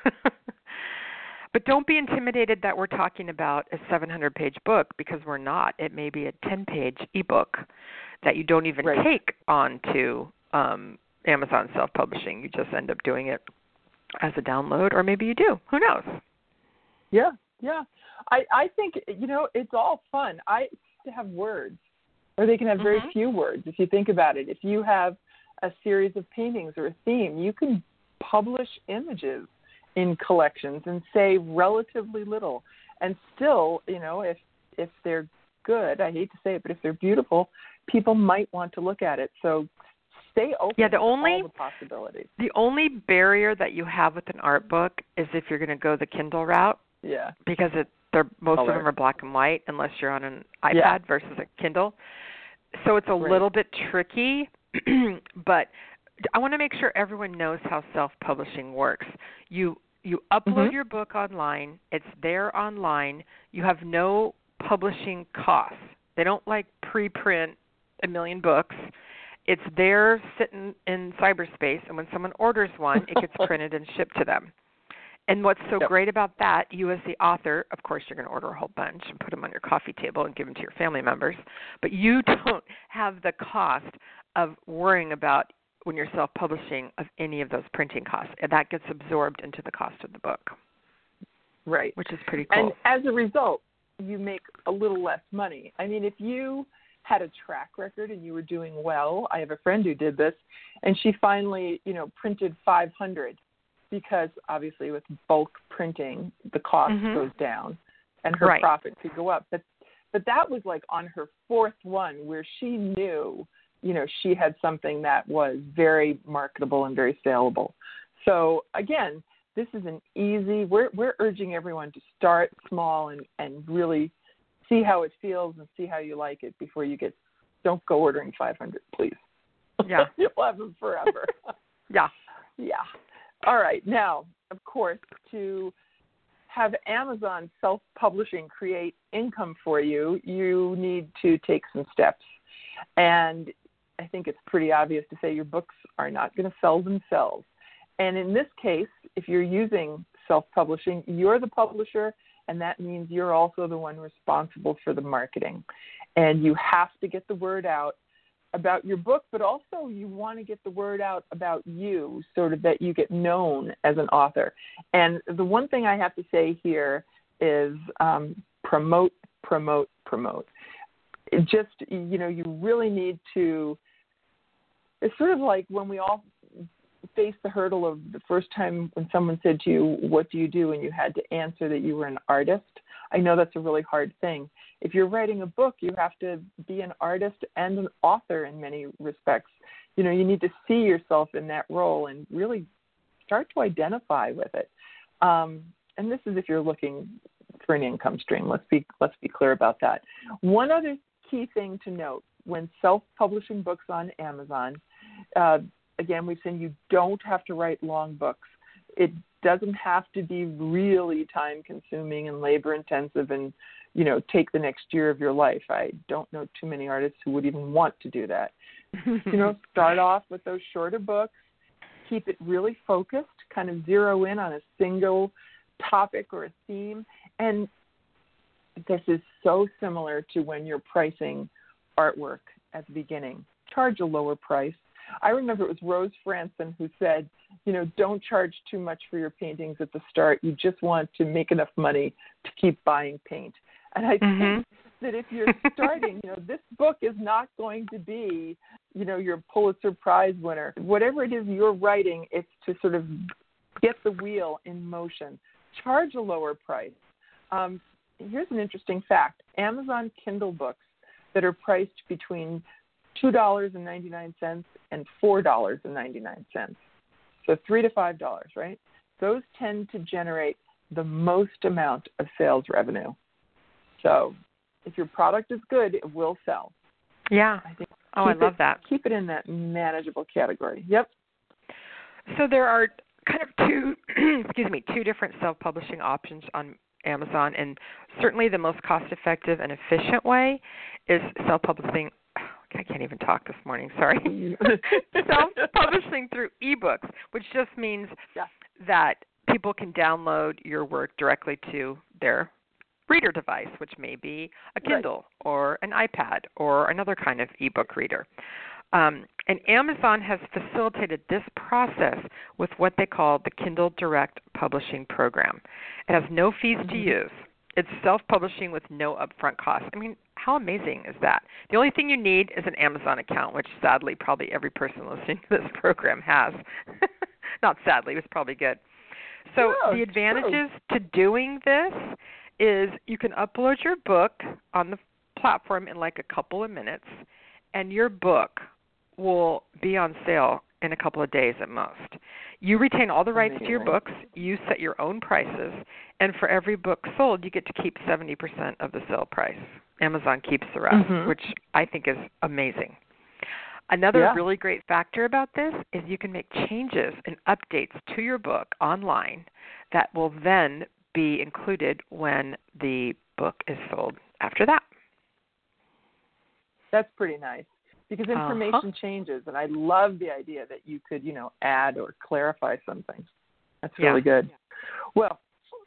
But don't be intimidated that we're talking about a seven hundred page book because we're not. It may be a ten page ebook that you don't even right. take onto um, Amazon self-publishing. You just end up doing it as a download, or maybe you do. Who knows? Yeah, yeah. I, I think, you know, it's all fun. I like to have words, or they can have very mm-hmm. few words if you think about it. If you have a series of paintings or a theme, you can publish images in collections and say relatively little. And still, you know, if if they're good, I hate to say it, but if they're beautiful, people might want to look at it. So stay open yeah, the to only, all the possibilities. The only barrier that you have with an art book is if you're going to go the Kindle route. Yeah. Because it, they're, most Color. of them are black and white unless you're on an iPad yeah. versus a Kindle. So it's a right. little bit tricky. But I want to make sure everyone knows how self-publishing works. You you upload mm-hmm. your book online. It's there online. You have no publishing costs. They don't like preprint a million books. It's there sitting in cyberspace, and when someone orders one, it gets printed and shipped to them. And what's so yep. great about that, you as the author, of course, you're going to order a whole bunch and put them on your coffee table and give them to your family members, but you don't have the cost of worrying about, when you're self-publishing, of any of those printing costs. And that gets absorbed into the cost of the book. Right. Which is pretty cool. And as a result, you make a little less money. I mean, if you had a track record and you were doing well, I have a friend who did this, and she finally, you know, printed five hundred because obviously with bulk printing, the cost mm-hmm. goes down and her right. profit could go up. But but that was like on her fourth one where she knew, you know, she had something that was very marketable and very saleable. So again, this is an easy, we're we're urging everyone to start small and, and really see how it feels and see how you like it before you get, don't go ordering five hundred, please. Yeah. You'll have them forever. yeah. Yeah. All right. Now, of course, to have Amazon self-publishing create income for you, you need to take some steps. And I think it's pretty obvious to say your books are not going to sell themselves. And in this case, if you're using self-publishing, you're the publisher, and that means you're also the one responsible for the marketing. And you have to get the word out about your book, but also you want to get the word out about you so that you get known as an author. And the one thing I have to say here is um, promote, promote, promote. It just, you know, you really need to, it's sort of like when we all face the hurdle of the first time when someone said to you, what do you do? And you had to answer that you were an artist. I know that's a really hard thing. If you're writing a book, you have to be an artist and an author in many respects. you know, you need to see yourself in that role and really start to identify with it. Um, and this is if you're looking for an income stream. Let's be let's be clear about that. One other key thing to note when self-publishing books on Amazon, uh, again, we've seen you don't have to write long books. It doesn't have to be really time-consuming and labor-intensive and, you know, take the next year of your life. I don't know too many artists who would even want to do that. You know, start off with those shorter books, keep it really focused, kind of zero in on a single topic or a theme. And this is so similar to when you're pricing artwork at the beginning. Charge a lower price. I remember it was Rose Franson who said, you know, don't charge too much for your paintings at the start. You just want to make enough money to keep buying paint. And I mm-hmm. think that if you're starting, you know, this book is not going to be, you know, your Pulitzer Prize winner. Whatever it is you're writing, it's to sort of get the wheel in motion. Charge a lower price. Um, here's an interesting fact. Amazon Kindle books that are priced between two dollars and ninety-nine cents and four dollars and ninety-nine cents. So three to five dollars, right? Those tend to generate the most amount of sales revenue. So if your product is good, it will sell. Yeah. I think oh, I love it, that. Keep it in that manageable category. Yep. So there are kind of two, excuse me, two different self-publishing options on Amazon, and certainly the most cost-effective and efficient way is self-publishing. I can't even talk this morning, sorry. Self-publishing through ebooks, which just means yeah. that people can download your work directly to their reader device, which may be a Kindle right. or an iPad or another kind of ebook reader. Um, and Amazon has facilitated this process with what they call the Kindle Direct Publishing Program. It has no fees mm-hmm. to use. It's self-publishing with no upfront costs. I mean, how amazing is that? The only thing you need is an Amazon account, which sadly probably every person listening to this program has. Not sadly, it's probably good. So no, the advantages true. to doing this is you can upload your book on the platform in like a couple of minutes, and your book will be on sale in a couple of days at most. You retain all the rights Amazing. to your books. You set your own prices. And for every book sold, you get to keep seventy percent of the sale price. Amazon keeps the rest, mm-hmm. which I think is amazing. Another yeah. really great factor about this is you can make changes and updates to your book online that will then be included when the book is sold after that. That's pretty nice. Because information uh-huh. changes, and I love the idea that you could, you know, add or clarify some things. That's really yeah. good. Well,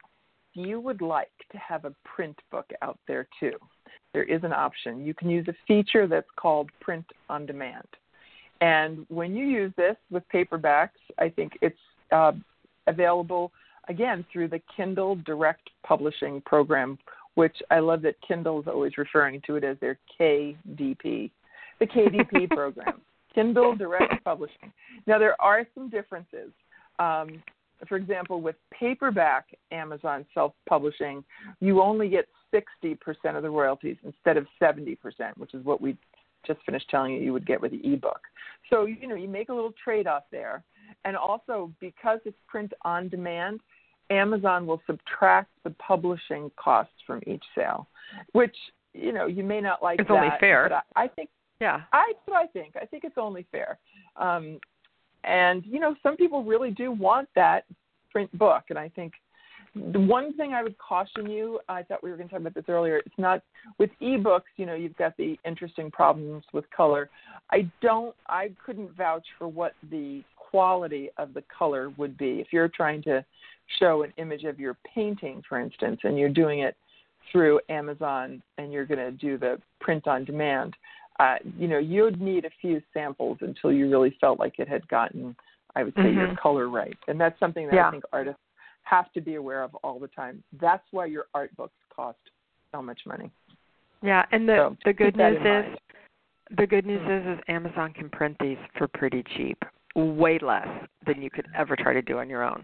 you would like to have a print book out there too. There is an option. You can use a feature that's called Print on Demand. And when you use this with paperbacks, I think it's uh, available, again, through the Kindle Direct Publishing Program, which I love that Kindle is always referring to it as their K D P. The K D P program, Kindle Direct Publishing. Now, there are some differences. Um, for example, with paperback Amazon self-publishing, you only get sixty percent of the royalties instead of seventy percent, which is what we just finished telling you you would get with the ebook. So, you know, you make a little trade-off there. And also, because it's print on demand, Amazon will subtract the publishing costs from each sale, which, you know, you may not like it's that. It's only fair. But I, I think Yeah, I, that's what I think. I think it's only fair. Um, and, you know, some people really do want that print book. And I think the one thing I would caution you, I thought we were going to talk about this earlier, it's not, with ebooks, you know, you've got the interesting problems with color. I don't, I couldn't vouch for what the quality of the color would be. If you're trying to show an image of your painting, for instance, and you're doing it through Amazon and you're going to do the print on demand, Uh, you know, you'd need a few samples until you really felt like it had gotten, I would say, mm-hmm. your color right. And that's something that yeah. I think artists have to be aware of all the time. That's why your art books cost so much money. Yeah, and the, so, the good news is, mind. the good news mm-hmm. is, is Amazon can print these for pretty cheap, way less than you could ever try to do on your own.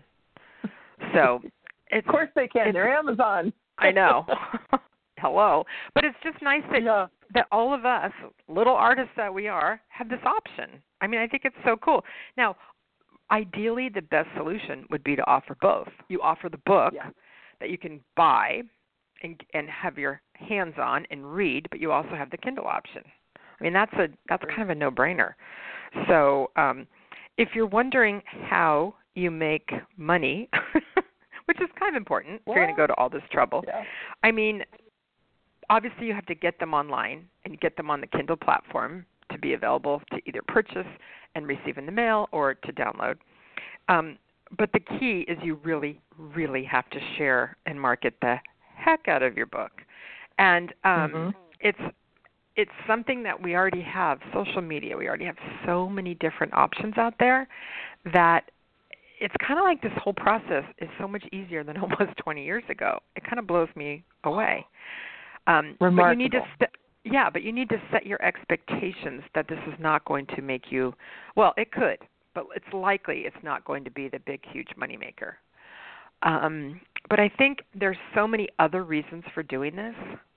So, it's, of course they can. They're Amazon. I know. Hello, but it's just nice that yeah. that all of us, little artists that we are, have this option. I mean, I think it's so cool. Now, ideally, the best solution would be to offer both. You offer the book Yeah. that you can buy and and have your hands on and read, but you also have the Kindle option. I mean, that's a that's kind of a no-brainer. So, um, if you're wondering how you make money, which is kind of important if you're going to go to all this trouble, Yeah. I mean, obviously you have to get them online and get them on the Kindle platform to be available to either purchase and receive in the mail or to download. Um, but the key is you really, really have to share and market the heck out of your book. And um, Mm-hmm. it's it's something that we already have, social media. We already have so many different options out there that it's kind of like this whole process is so much easier than it was twenty years ago. It kind of blows me away. Um, Remarkable. But you need to st- yeah, but you need to set your expectations that this is not going to make you, well, it could, but it's likely it's not going to be the big, huge moneymaker. Um, but I think there's so many other reasons for doing this,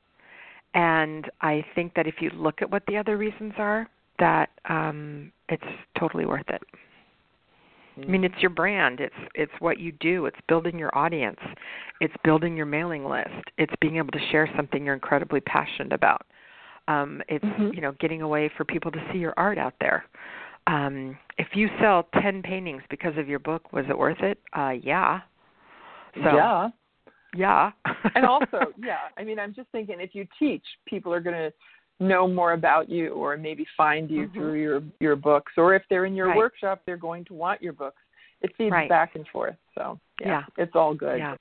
and I think that if you look at what the other reasons are, that um, it's totally worth it. I mean, it's your brand. It's it's what you do. It's building your audience. It's building your mailing list. It's being able to share something you're incredibly passionate about. Um, it's Mm-hmm. you know getting a way for people to see your art out there. Um, if you sell ten paintings because of your book, was it worth it? Uh, yeah. So, yeah. Yeah. And also, yeah, I mean, I'm just thinking if you teach, people are going to know more about you or maybe find you Mhm. through your, your books. Or if they're in your Right. workshop, they're going to want your books. It feeds Right. back and forth. So, yeah, Yeah. it's all good. Yeah.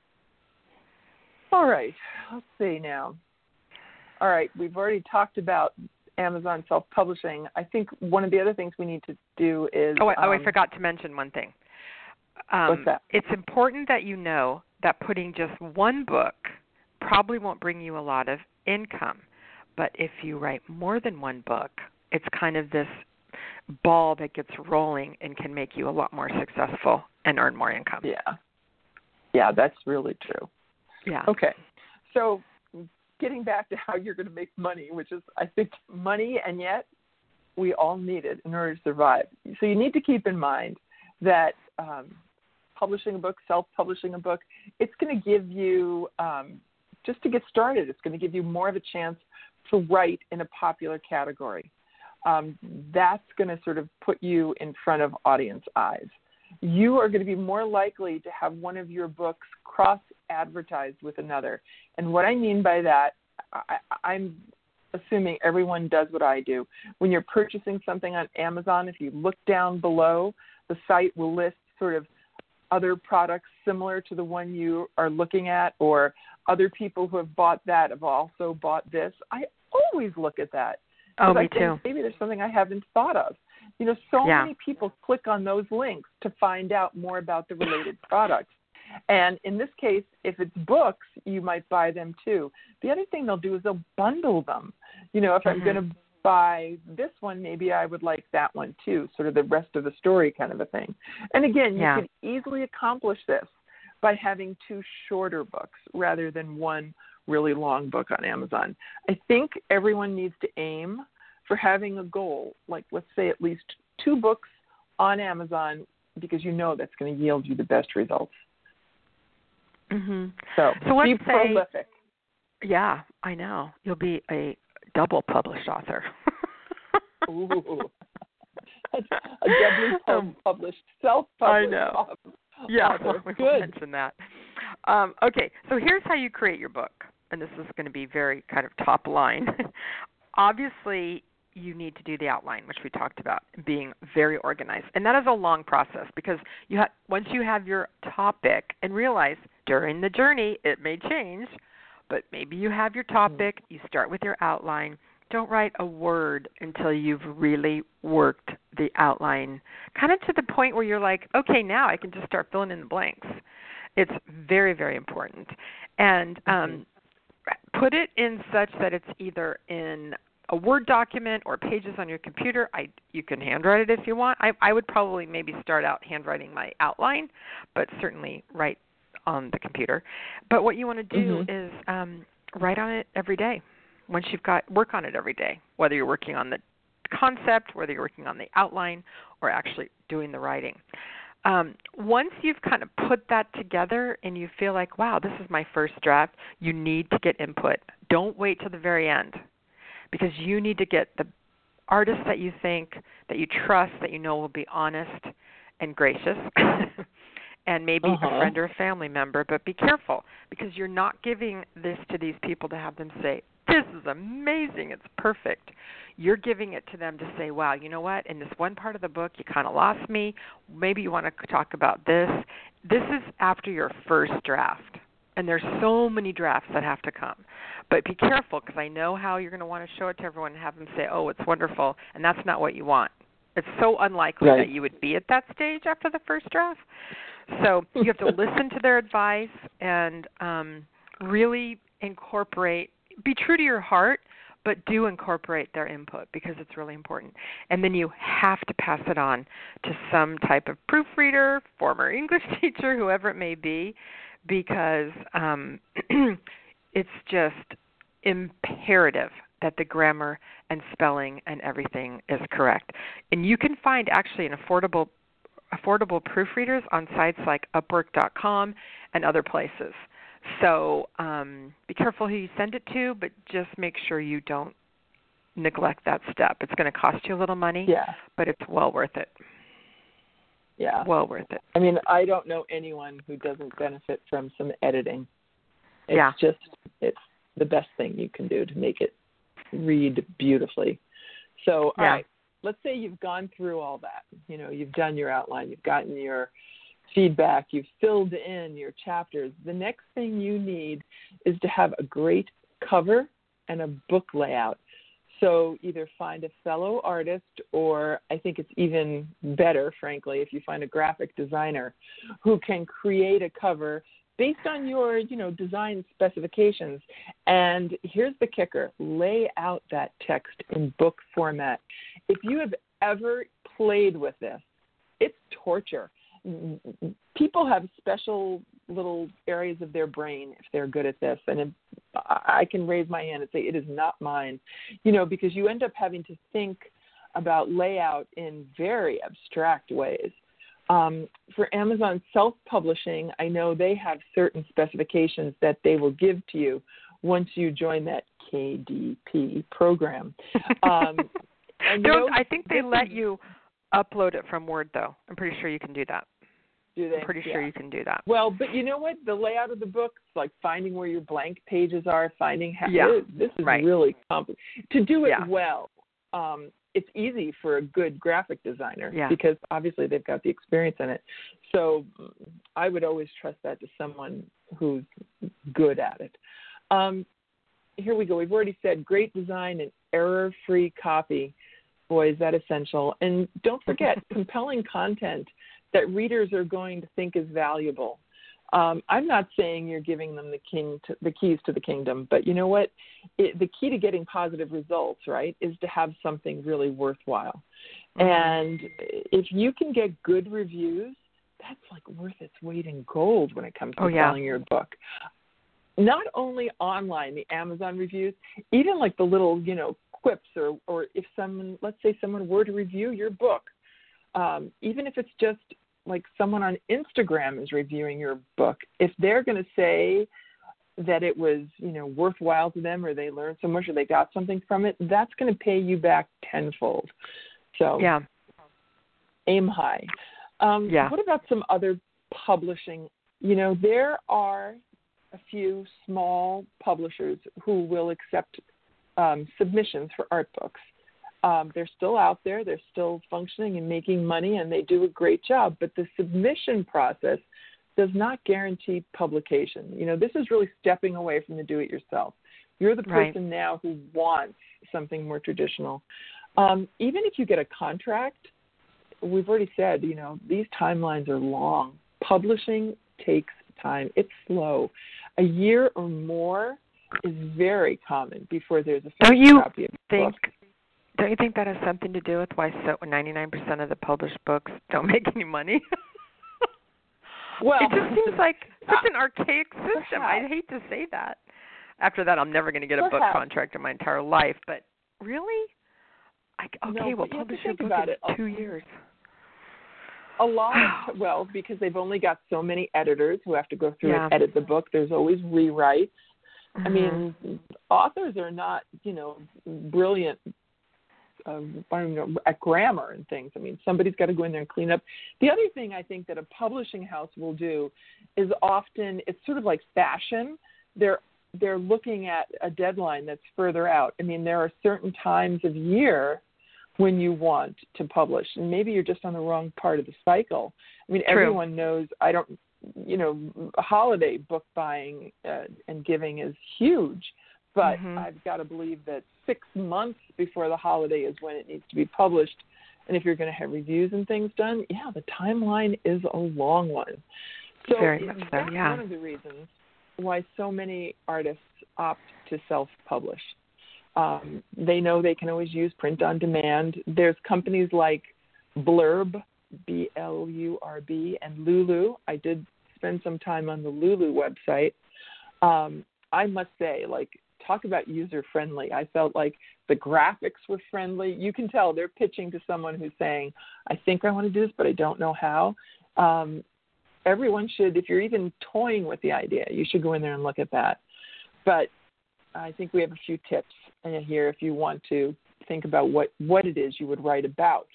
All right. Let's see now. All right. We've already talked about Amazon self-publishing. I think one of the other things we need to do is... Oh, I, oh, I um, forgot to mention one thing. Um, What's that? It's important that you know that putting just one book probably won't bring you a lot of income. But if you write more than one book, it's kind of this ball that gets rolling and can make you a lot more successful and earn more income. Yeah. Yeah, that's really true. Yeah. Okay. So getting back to how you're going to make money, which is, I think, money, and yet we all need it in order to survive. So you need to keep in mind that um, publishing a book, self-publishing a book, it's going to give you, um, just to get started, it's going to give you more of a chance to write in a popular category. Um, that's going to sort of put you in front of audience eyes. You are going to be more likely to have one of your books cross-advertised with another. And what I mean by that, I, I'm assuming everyone does what I do. When you're purchasing something on Amazon, if you look down below, the site will list sort of other products similar to the one you are looking at, or other people who have bought that have also bought this. I always look at that. Oh, I me think too. maybe there's something I haven't thought of. You know, so Yeah. many people click on those links to find out more about the related products. And in this case, if it's books, you might buy them too. The other thing they'll do is they'll bundle them. You know, if Mhm. I'm going to buy this one, maybe I would like that one too, sort of the rest of the story kind of a thing. And again, you Yeah. can easily accomplish this by having two shorter books rather than one really long book on Amazon. I think everyone needs to aim for having a goal, like let's say at least two books on Amazon, because you know that's going to yield you the best results. Mhm. So, So let's be say- prolific. Yeah, I know. You'll be a double published author. Ooh. a doubly pub- published, self-published I know. author. Yeah, author. we will Good. mention that. Um, okay, so here's how you create your book, and this is going to be very kind of top line. Obviously, you need to do the outline, which we talked about, being very organized, and that is a long process because you ha- once you have your topic, and realize during the journey it may change, but maybe you have your topic, you start with your outline. Don't write a word until you've really worked the outline, kind of to the point where you're like, okay, now I can just start filling in the blanks. It's very, very important. And um, put it in such that it's either in a Word document or pages on your computer. I You can handwrite it if you want. I, I would probably maybe start out handwriting my outline, but certainly write on the computer. But what you want to do Mhm. is um, write on it every day. Once you've got, work on it every day, whether you're working on the concept, whether you're working on the outline or actually doing the writing. Um, once you've kind of put that together and you feel like, wow, this is my first draft, you need to get input. Don't wait till the very end, because you need to get the artist that you think, that you trust, that you know will be honest and gracious, and maybe uh-huh. a friend or a family member. But be careful, because you're not giving this to these people to have them say, this is amazing, it's perfect. You're giving it to them to say, wow, you know what, in this one part of the book you kind of lost me. Maybe you want to talk about this. This is after your first draft, and there's so many drafts that have to come. But be careful, because I know how you're going to want to show it to everyone and have them say, oh, it's wonderful, and that's not what you want. It's so unlikely right. that you would be at that stage after the first draft. So you have to listen to their advice and um, really incorporate, be true to your heart, but do incorporate their input, because it's really important. And then you have to pass it on to some type of proofreader, former English teacher, whoever it may be, because um, it's just imperative that the grammar and spelling and everything is correct. And you can find actually an affordable affordable proofreaders on sites like Upwork dot com and other places. So um, be careful who you send it to, but just make sure you don't neglect that step. It's going to cost you a little money, yeah. but it's well worth it. Yeah. Well worth it. I mean, I don't know anyone who doesn't benefit from some editing. It's yeah. just, it's the best thing you can do to make it read beautifully. So, yeah. all right, let's say you've gone through all that. You know, you've done your outline, you've gotten your feedback, you've filled in your chapters. The next thing you need is to have a great cover and a book layout. So either find a fellow artist, or I think it's even better, frankly, if you find a graphic designer who can create a cover based on your, you know, design specifications. And here's the kicker: lay out that text in book format. If you have ever played with this, it's torture. People have special little areas of their brain if they're good at this, and it, I can raise my hand and say it is not mine, you know, because you end up having to think about layout in very abstract ways. Um, for Amazon self-publishing, I know they have certain specifications that they will give to you once you join that K D P program. Um, and Don't, I think they let you upload it from Word, though. I'm pretty sure you can do that. Do they? I'm pretty yeah. sure you can do that. Well, but you know what? The layout of the book, like finding where your blank pages are, finding how yeah. this is right. really complicated. To do it yeah. well, um, it's easy for a good graphic designer yeah. because obviously they've got the experience in it. So I would always trust that to someone who's good at it. Um, here we go. We've already said great design and error-free copy. Boy, is that essential. And don't forget, compelling content that readers are going to think is valuable. Um, I'm not saying you're giving them the king to, the keys to the kingdom, but you know what? It, the key to getting positive results, right, is to have something really worthwhile. Mm-hmm. And if you can get good reviews, that's like worth its weight in gold when it comes to oh, yeah. selling your book. Not only online, the Amazon reviews, even like the little, you know, quips, or, or if someone, let's say someone were to review your book, um, even if it's just like someone on Instagram is reviewing your book, if they're going to say that it was, you know, worthwhile to them, or they learned so much, or they got something from it, that's going to pay you back tenfold. So yeah. aim high. Um, yeah. What about some other publishing? You know, there are a few small publishers who will accept um, submissions for art books. Um, they're still out there. They're still functioning and making money, and they do a great job. But the submission process does not guarantee publication. You know, this is really stepping away from the do-it-yourself. You're the person right. now who wants something more traditional. Um, even if you get a contract, we've already said, you know, these timelines are long. Publishing takes time. It's slow. A year or more is very common before there's a don't you copy of the think? book. Don't you think that has something to do with why so ninety-nine percent of the published books don't make any money? Well, it just seems like such an archaic system. Perhaps. I hate to say that. After that, I'm never going to get a Perhaps. book contract in my entire life. But really, I, okay, no, we'll but you have to publish your think book about in it. two years. A lot of, well, because they've only got so many editors who have to go through Yeah. and edit the book. There's always rewrites. Mm-hmm. I mean, authors are not, you know, brilliant uh, I don't know, at grammar and things. I mean, somebody's got to go in there and clean up. The other thing I think that a publishing house will do is often, it's sort of like fashion. They're they're looking at a deadline that's further out. I mean, there are certain times of year when you want to publish, and maybe you're just on the wrong part of the cycle. I mean, True. everyone knows, I don't, you know, holiday book buying uh, and giving is huge, but mm-hmm. I've got to believe that six months before the holiday is when it needs to be published. And if you're going to have reviews and things done, yeah, the timeline is a long one. So Very much so, that's yeah. one of the reasons why so many artists opt to self-publish. Um, they know they can always use print on demand. There's companies like Blurb, B L U R B, and Lulu. I did spend some time on the Lulu website. Um, I must say, like, talk about user-friendly. I felt like the graphics were friendly. You can tell they're pitching to someone who's saying, I think I want to do this, but I don't know how. Um, everyone should, if you're even toying with the idea, you should go in there and look at that. But I think we have a few tips here if you want to think about what, what it is you would write about.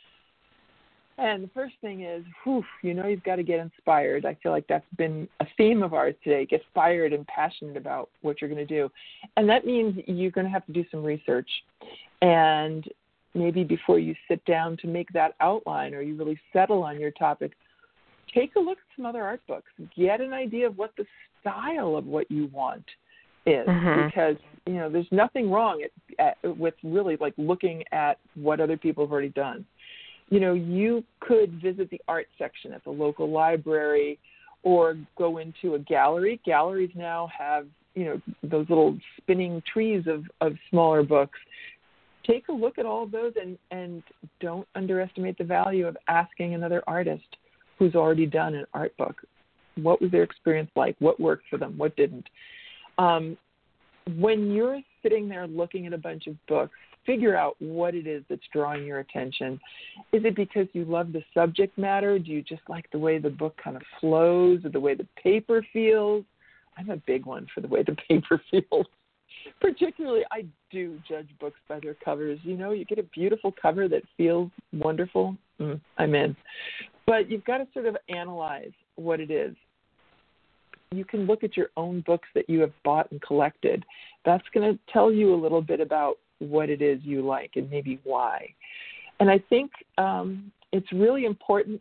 And the first thing is, whew, you know, you've got to get inspired. I feel like that's been a theme of ours today, get inspired and passionate about what you're going to do. And that means you're going to have to do some research. And maybe before you sit down to make that outline or you really settle on your topic, take a look at some other art books. Get an idea of what the style of what you want is. Mm-hmm. Because, you know, there's nothing wrong at, at, with really like looking at what other people have already done. You know, you could visit the art section at the local library or go into a gallery. Galleries now have, you know, those little spinning trees of, of smaller books. Take a look at all of those and, and don't underestimate the value of asking another artist who's already done an art book. What was their experience like? What worked for them? What didn't? Um, when you're sitting there looking at a bunch of books, figure out what it is that's drawing your attention. Is it because you love the subject matter? Do you just like the way the book kind of flows or the way the paper feels? I'm a big one for the way the paper feels. Particularly, I do judge books by their covers. You know, you get a beautiful cover that feels wonderful, mm, I'm in. But you've got to sort of analyze what it is. You can look at your own books that you have bought and collected. That's going to tell you a little bit about what it is you like and maybe why. And I think um, it's really important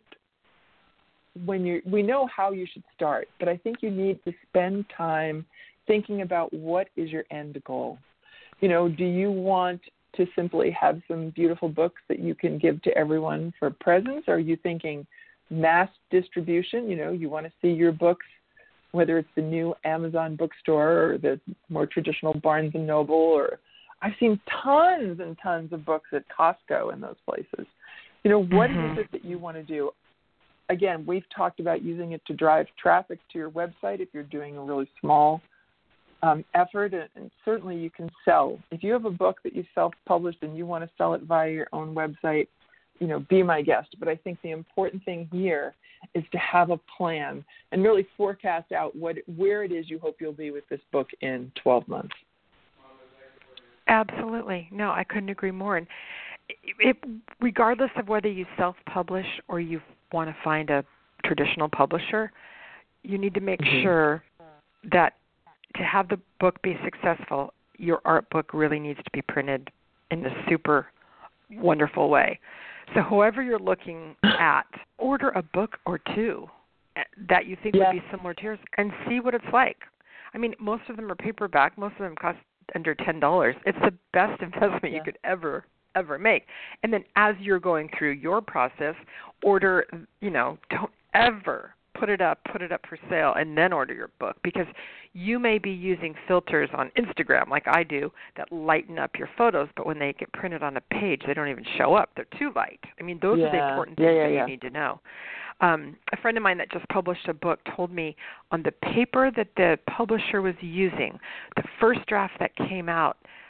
when you we know how you should start, but I think you need to spend time thinking about what is your end goal. You know, do you want to simply have some beautiful books that you can give to everyone for presents? Or are you thinking mass distribution? You know, you want to see your books, whether it's the new Amazon bookstore or the more traditional Barnes and Noble, or I've seen tons and tons of books at Costco and those places. You know, what mm-hmm. is it that you want to do? Again, we've talked about using it to drive traffic to your website if you're doing a really small um, effort, and, and certainly you can sell. If you have a book that you self-published and you want to sell it via your own website, you know, be my guest. But I think the important thing here is to have a plan and really forecast out what where it is you hope you'll be with this book in twelve months. Absolutely. No, I couldn't agree more. And it, regardless of whether you self-publish or you want to find a traditional publisher, you need to make mm-hmm. sure that to have the book be successful, your art book really needs to be printed in a super wonderful way. So whoever you're looking at, order a book or two that you think yes. would be similar to yours and see what it's like. I mean, most of them are paperback. Most of them cost under ten dollars. It's the best investment yeah. you could ever, ever make. And then as you're going through your process, order, you know, don't ever put it up, put it up for sale, and then order your book, because you may be using filters on Instagram like I do that lighten up your photos, but when they get printed on a page, they don't even show up. They're too light. I mean, those yeah. are the important things yeah, yeah, that yeah. you need to know. Um, a friend of mine that just published a book told me on the paper that the publisher was using, the first draft that came out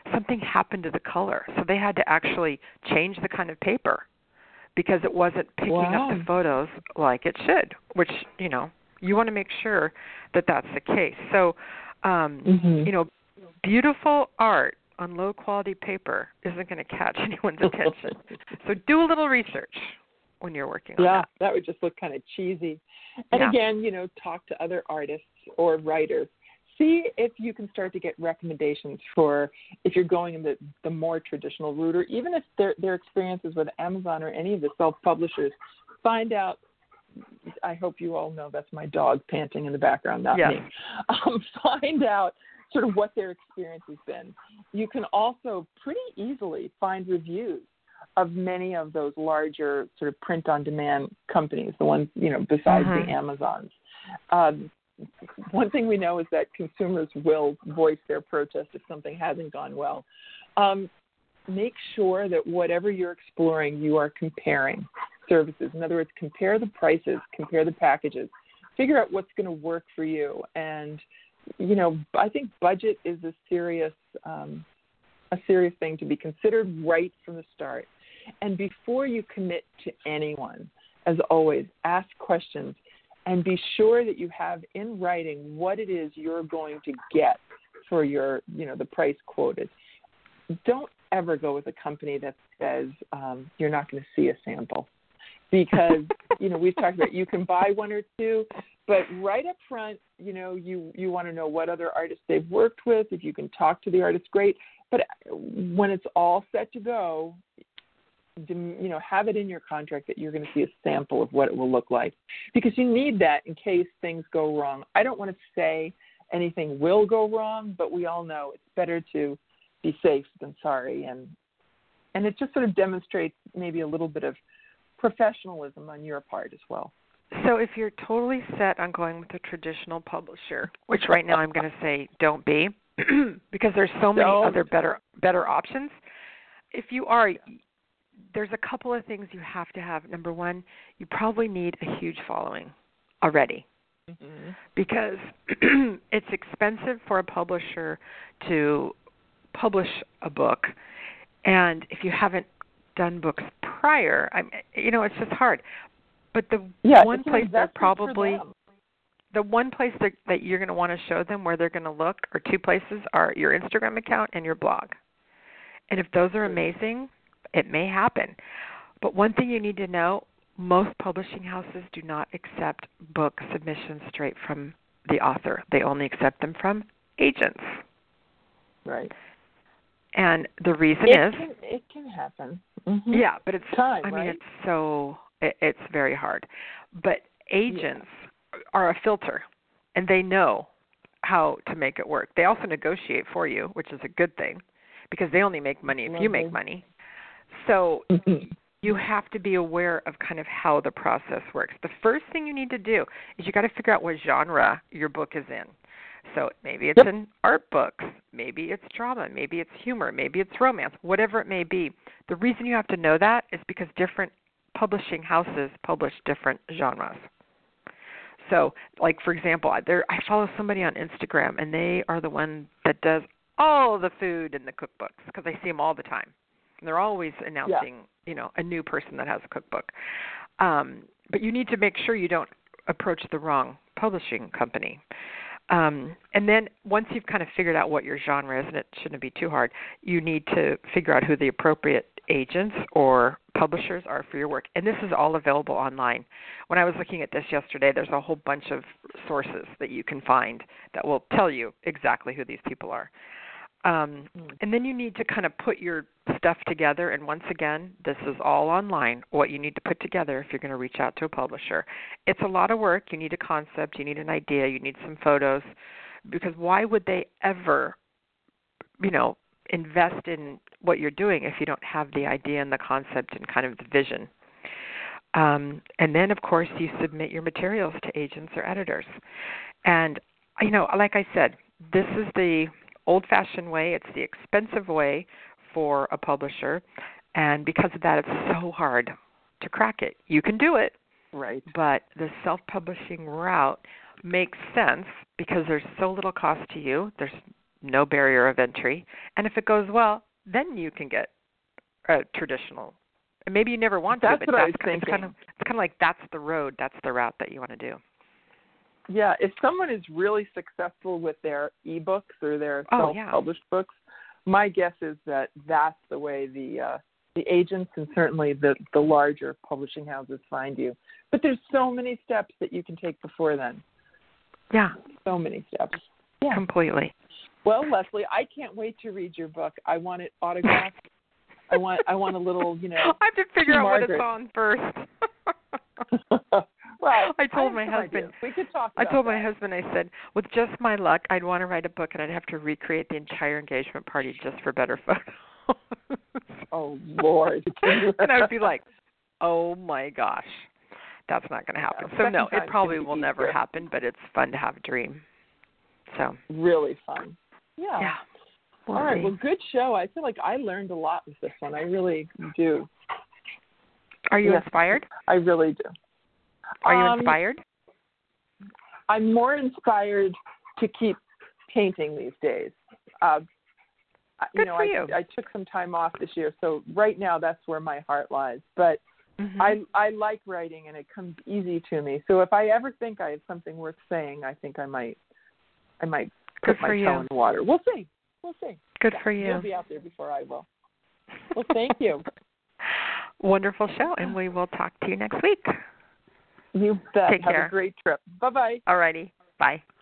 something happened to the color. So they had to actually change the kind of paper because it wasn't picking Wow. up the photos like it should, which, you know, you want to make sure that that's the case. So, um, mm-hmm. you know, beautiful art on low-quality paper isn't going to catch anyone's attention. So do a little research when you're working on yeah, that. that would just look kind of cheesy. And Yeah. again, you know, talk to other artists or writers. See if you can start to get recommendations for if you're going in the, the more traditional route, or even if their their experiences with Amazon or any of the self-publishers. Find out. I hope you all know that's my dog panting in the background, not Yes. me. Um, find out sort of what their experience has been. You can also pretty easily find reviews of many of those larger sort of print-on-demand companies, the ones, you know, besides Mhm. the Amazons. Um, one thing we know is that consumers will voice their protest if something hasn't gone well. Um, make sure that whatever you're exploring, you are comparing services. In other words, compare the prices, compare the packages, figure out what's going to work for you. And, you know, I think budget is a serious, um, a serious thing to be considered right from the start. And before you commit to anyone, as always, ask questions and be sure that you have in writing what it is you're going to get for your, you know, the price quoted. Don't ever go with a company that says um, you're not going to see a sample. Because, you know, we've talked about you can buy one or two, but right up front, you know, you, you want to know what other artists they've worked with. If you can talk to the artist, great. But when it's all set to go, you know, have it in your contract that you're going to see a sample of what it will look like. Because you need that in case things go wrong. I don't want to say anything will go wrong, but we all know it's better to be safe than sorry. And and it just sort of demonstrates maybe a little bit of professionalism on your part as well. So if you're totally set on going with a traditional publisher, which right now I'm going to say don't be, because there's so many Don't. other better better options. If you are, there's a couple of things you have to have. Number one, you probably need a huge following already, Mm-hmm. because it's expensive for a publisher to publish a book, and if you haven't done books prior, I mean, you know, it's just hard. But the Yeah, one it's an place they're investment for probably, them. the one place that, that you're going to want to show them where they're going to look, or two places, are your Instagram account and your blog. And if those are amazing, it may happen. But one thing you need to know, most publishing houses do not accept book submissions straight from the author. They only accept them from agents. Right. And the reason It is, can, it can happen. Mm-hmm. yeah, but it's, Time, I mean, right? it's so, it, it's very hard. But agents yeah. are a filter, and they know how to make it work. They also negotiate for you, which is a good thing, because they only make money if Lovely. you make money. So Mm-hmm. you have to be aware of kind of how the process works. The first thing you need to do is you got to figure out what genre your book is in. So maybe it's Yep. in art books, maybe it's drama, maybe it's humor, maybe it's romance, whatever it may be. The reason you have to know that is because different publishing houses publish different genres. So, like, for example, there, I follow somebody on Instagram, and they are the one that does all the food in the cookbooks, because I see them all the time. And they're always announcing, yeah. you know, a new person that has a cookbook. Um, but you need to make sure you don't approach the wrong publishing company. Um, and then once you've kind of figured out what your genre is, and it shouldn't be too hard, you need to figure out who the appropriate agents or publishers are for your work. And this is all available online. When I was looking at this yesterday, there's a whole bunch of sources that you can find that will tell you exactly who these people are. Um, and then you need to kind of put your stuff together. And once again, this is all online, what you need to put together if you're going to reach out to a publisher. It's a lot of work. You need a concept. You need an idea. You need some photos. Because why would they ever, you know, invest in what you're doing if you don't have the idea and the concept and kind of the vision? Um, and then, of course, you submit your materials to agents or editors. And, you know, like I said, this is the old-fashioned way. It's the expensive way for a publisher, and because of that, it's so hard to crack it. You can do it, right? But the self-publishing route makes sense because there's so little cost to you. There's no barrier of entry. And if it goes well, then you can get a traditional. And maybe you never want that's to, but what that's I was kind, thinking. it's kind of it's kind of like that's the road, that's the route that you want to do. Yeah, if someone is really successful with their ebooks or their Oh, self-published yeah. books, my guess is that that's the way the uh, the agents and certainly the, the larger publishing houses find you. But there's so many steps that you can take before then. Yeah. So many steps. Yeah. Completely. Well, Leslie, I can't wait to read your book. I want it autographed. I want I want a little, you know. I have to figure out Margaret. what it's on first. Well, I told I my husband. Ideas. We could talk. I About told that. my husband. I said, with just my luck, I'd want to write a book, and I'd have to recreate the entire engagement party just for better photos. Oh Lord! And I would be like, "Oh my gosh, that's not going to happen." Yeah, so no, second it probably time's will gonna be never easier. happen. But it's fun to have a dream. So Really fun. Yeah. yeah. We'll All right. see. Well, good show. I feel like I learned a lot with this one. I really do. Are you Yes. inspired? I really do. Are you Um, inspired? I'm more inspired to keep painting these days. Uh, you Good know, for I, you. I took some time off this year, so right now that's where my heart lies. But Mhm. I I like writing, and it comes easy to me. So if I ever think I have something worth saying, I think I might I might Good put my for toe you. in the water. We'll see. We'll see. Good Yeah, for you. You'll be out there before I will. Well, thank you. Wonderful show, and we will talk to you next week. You bet. Take Have care. a great trip. Bye bye. All righty. Bye.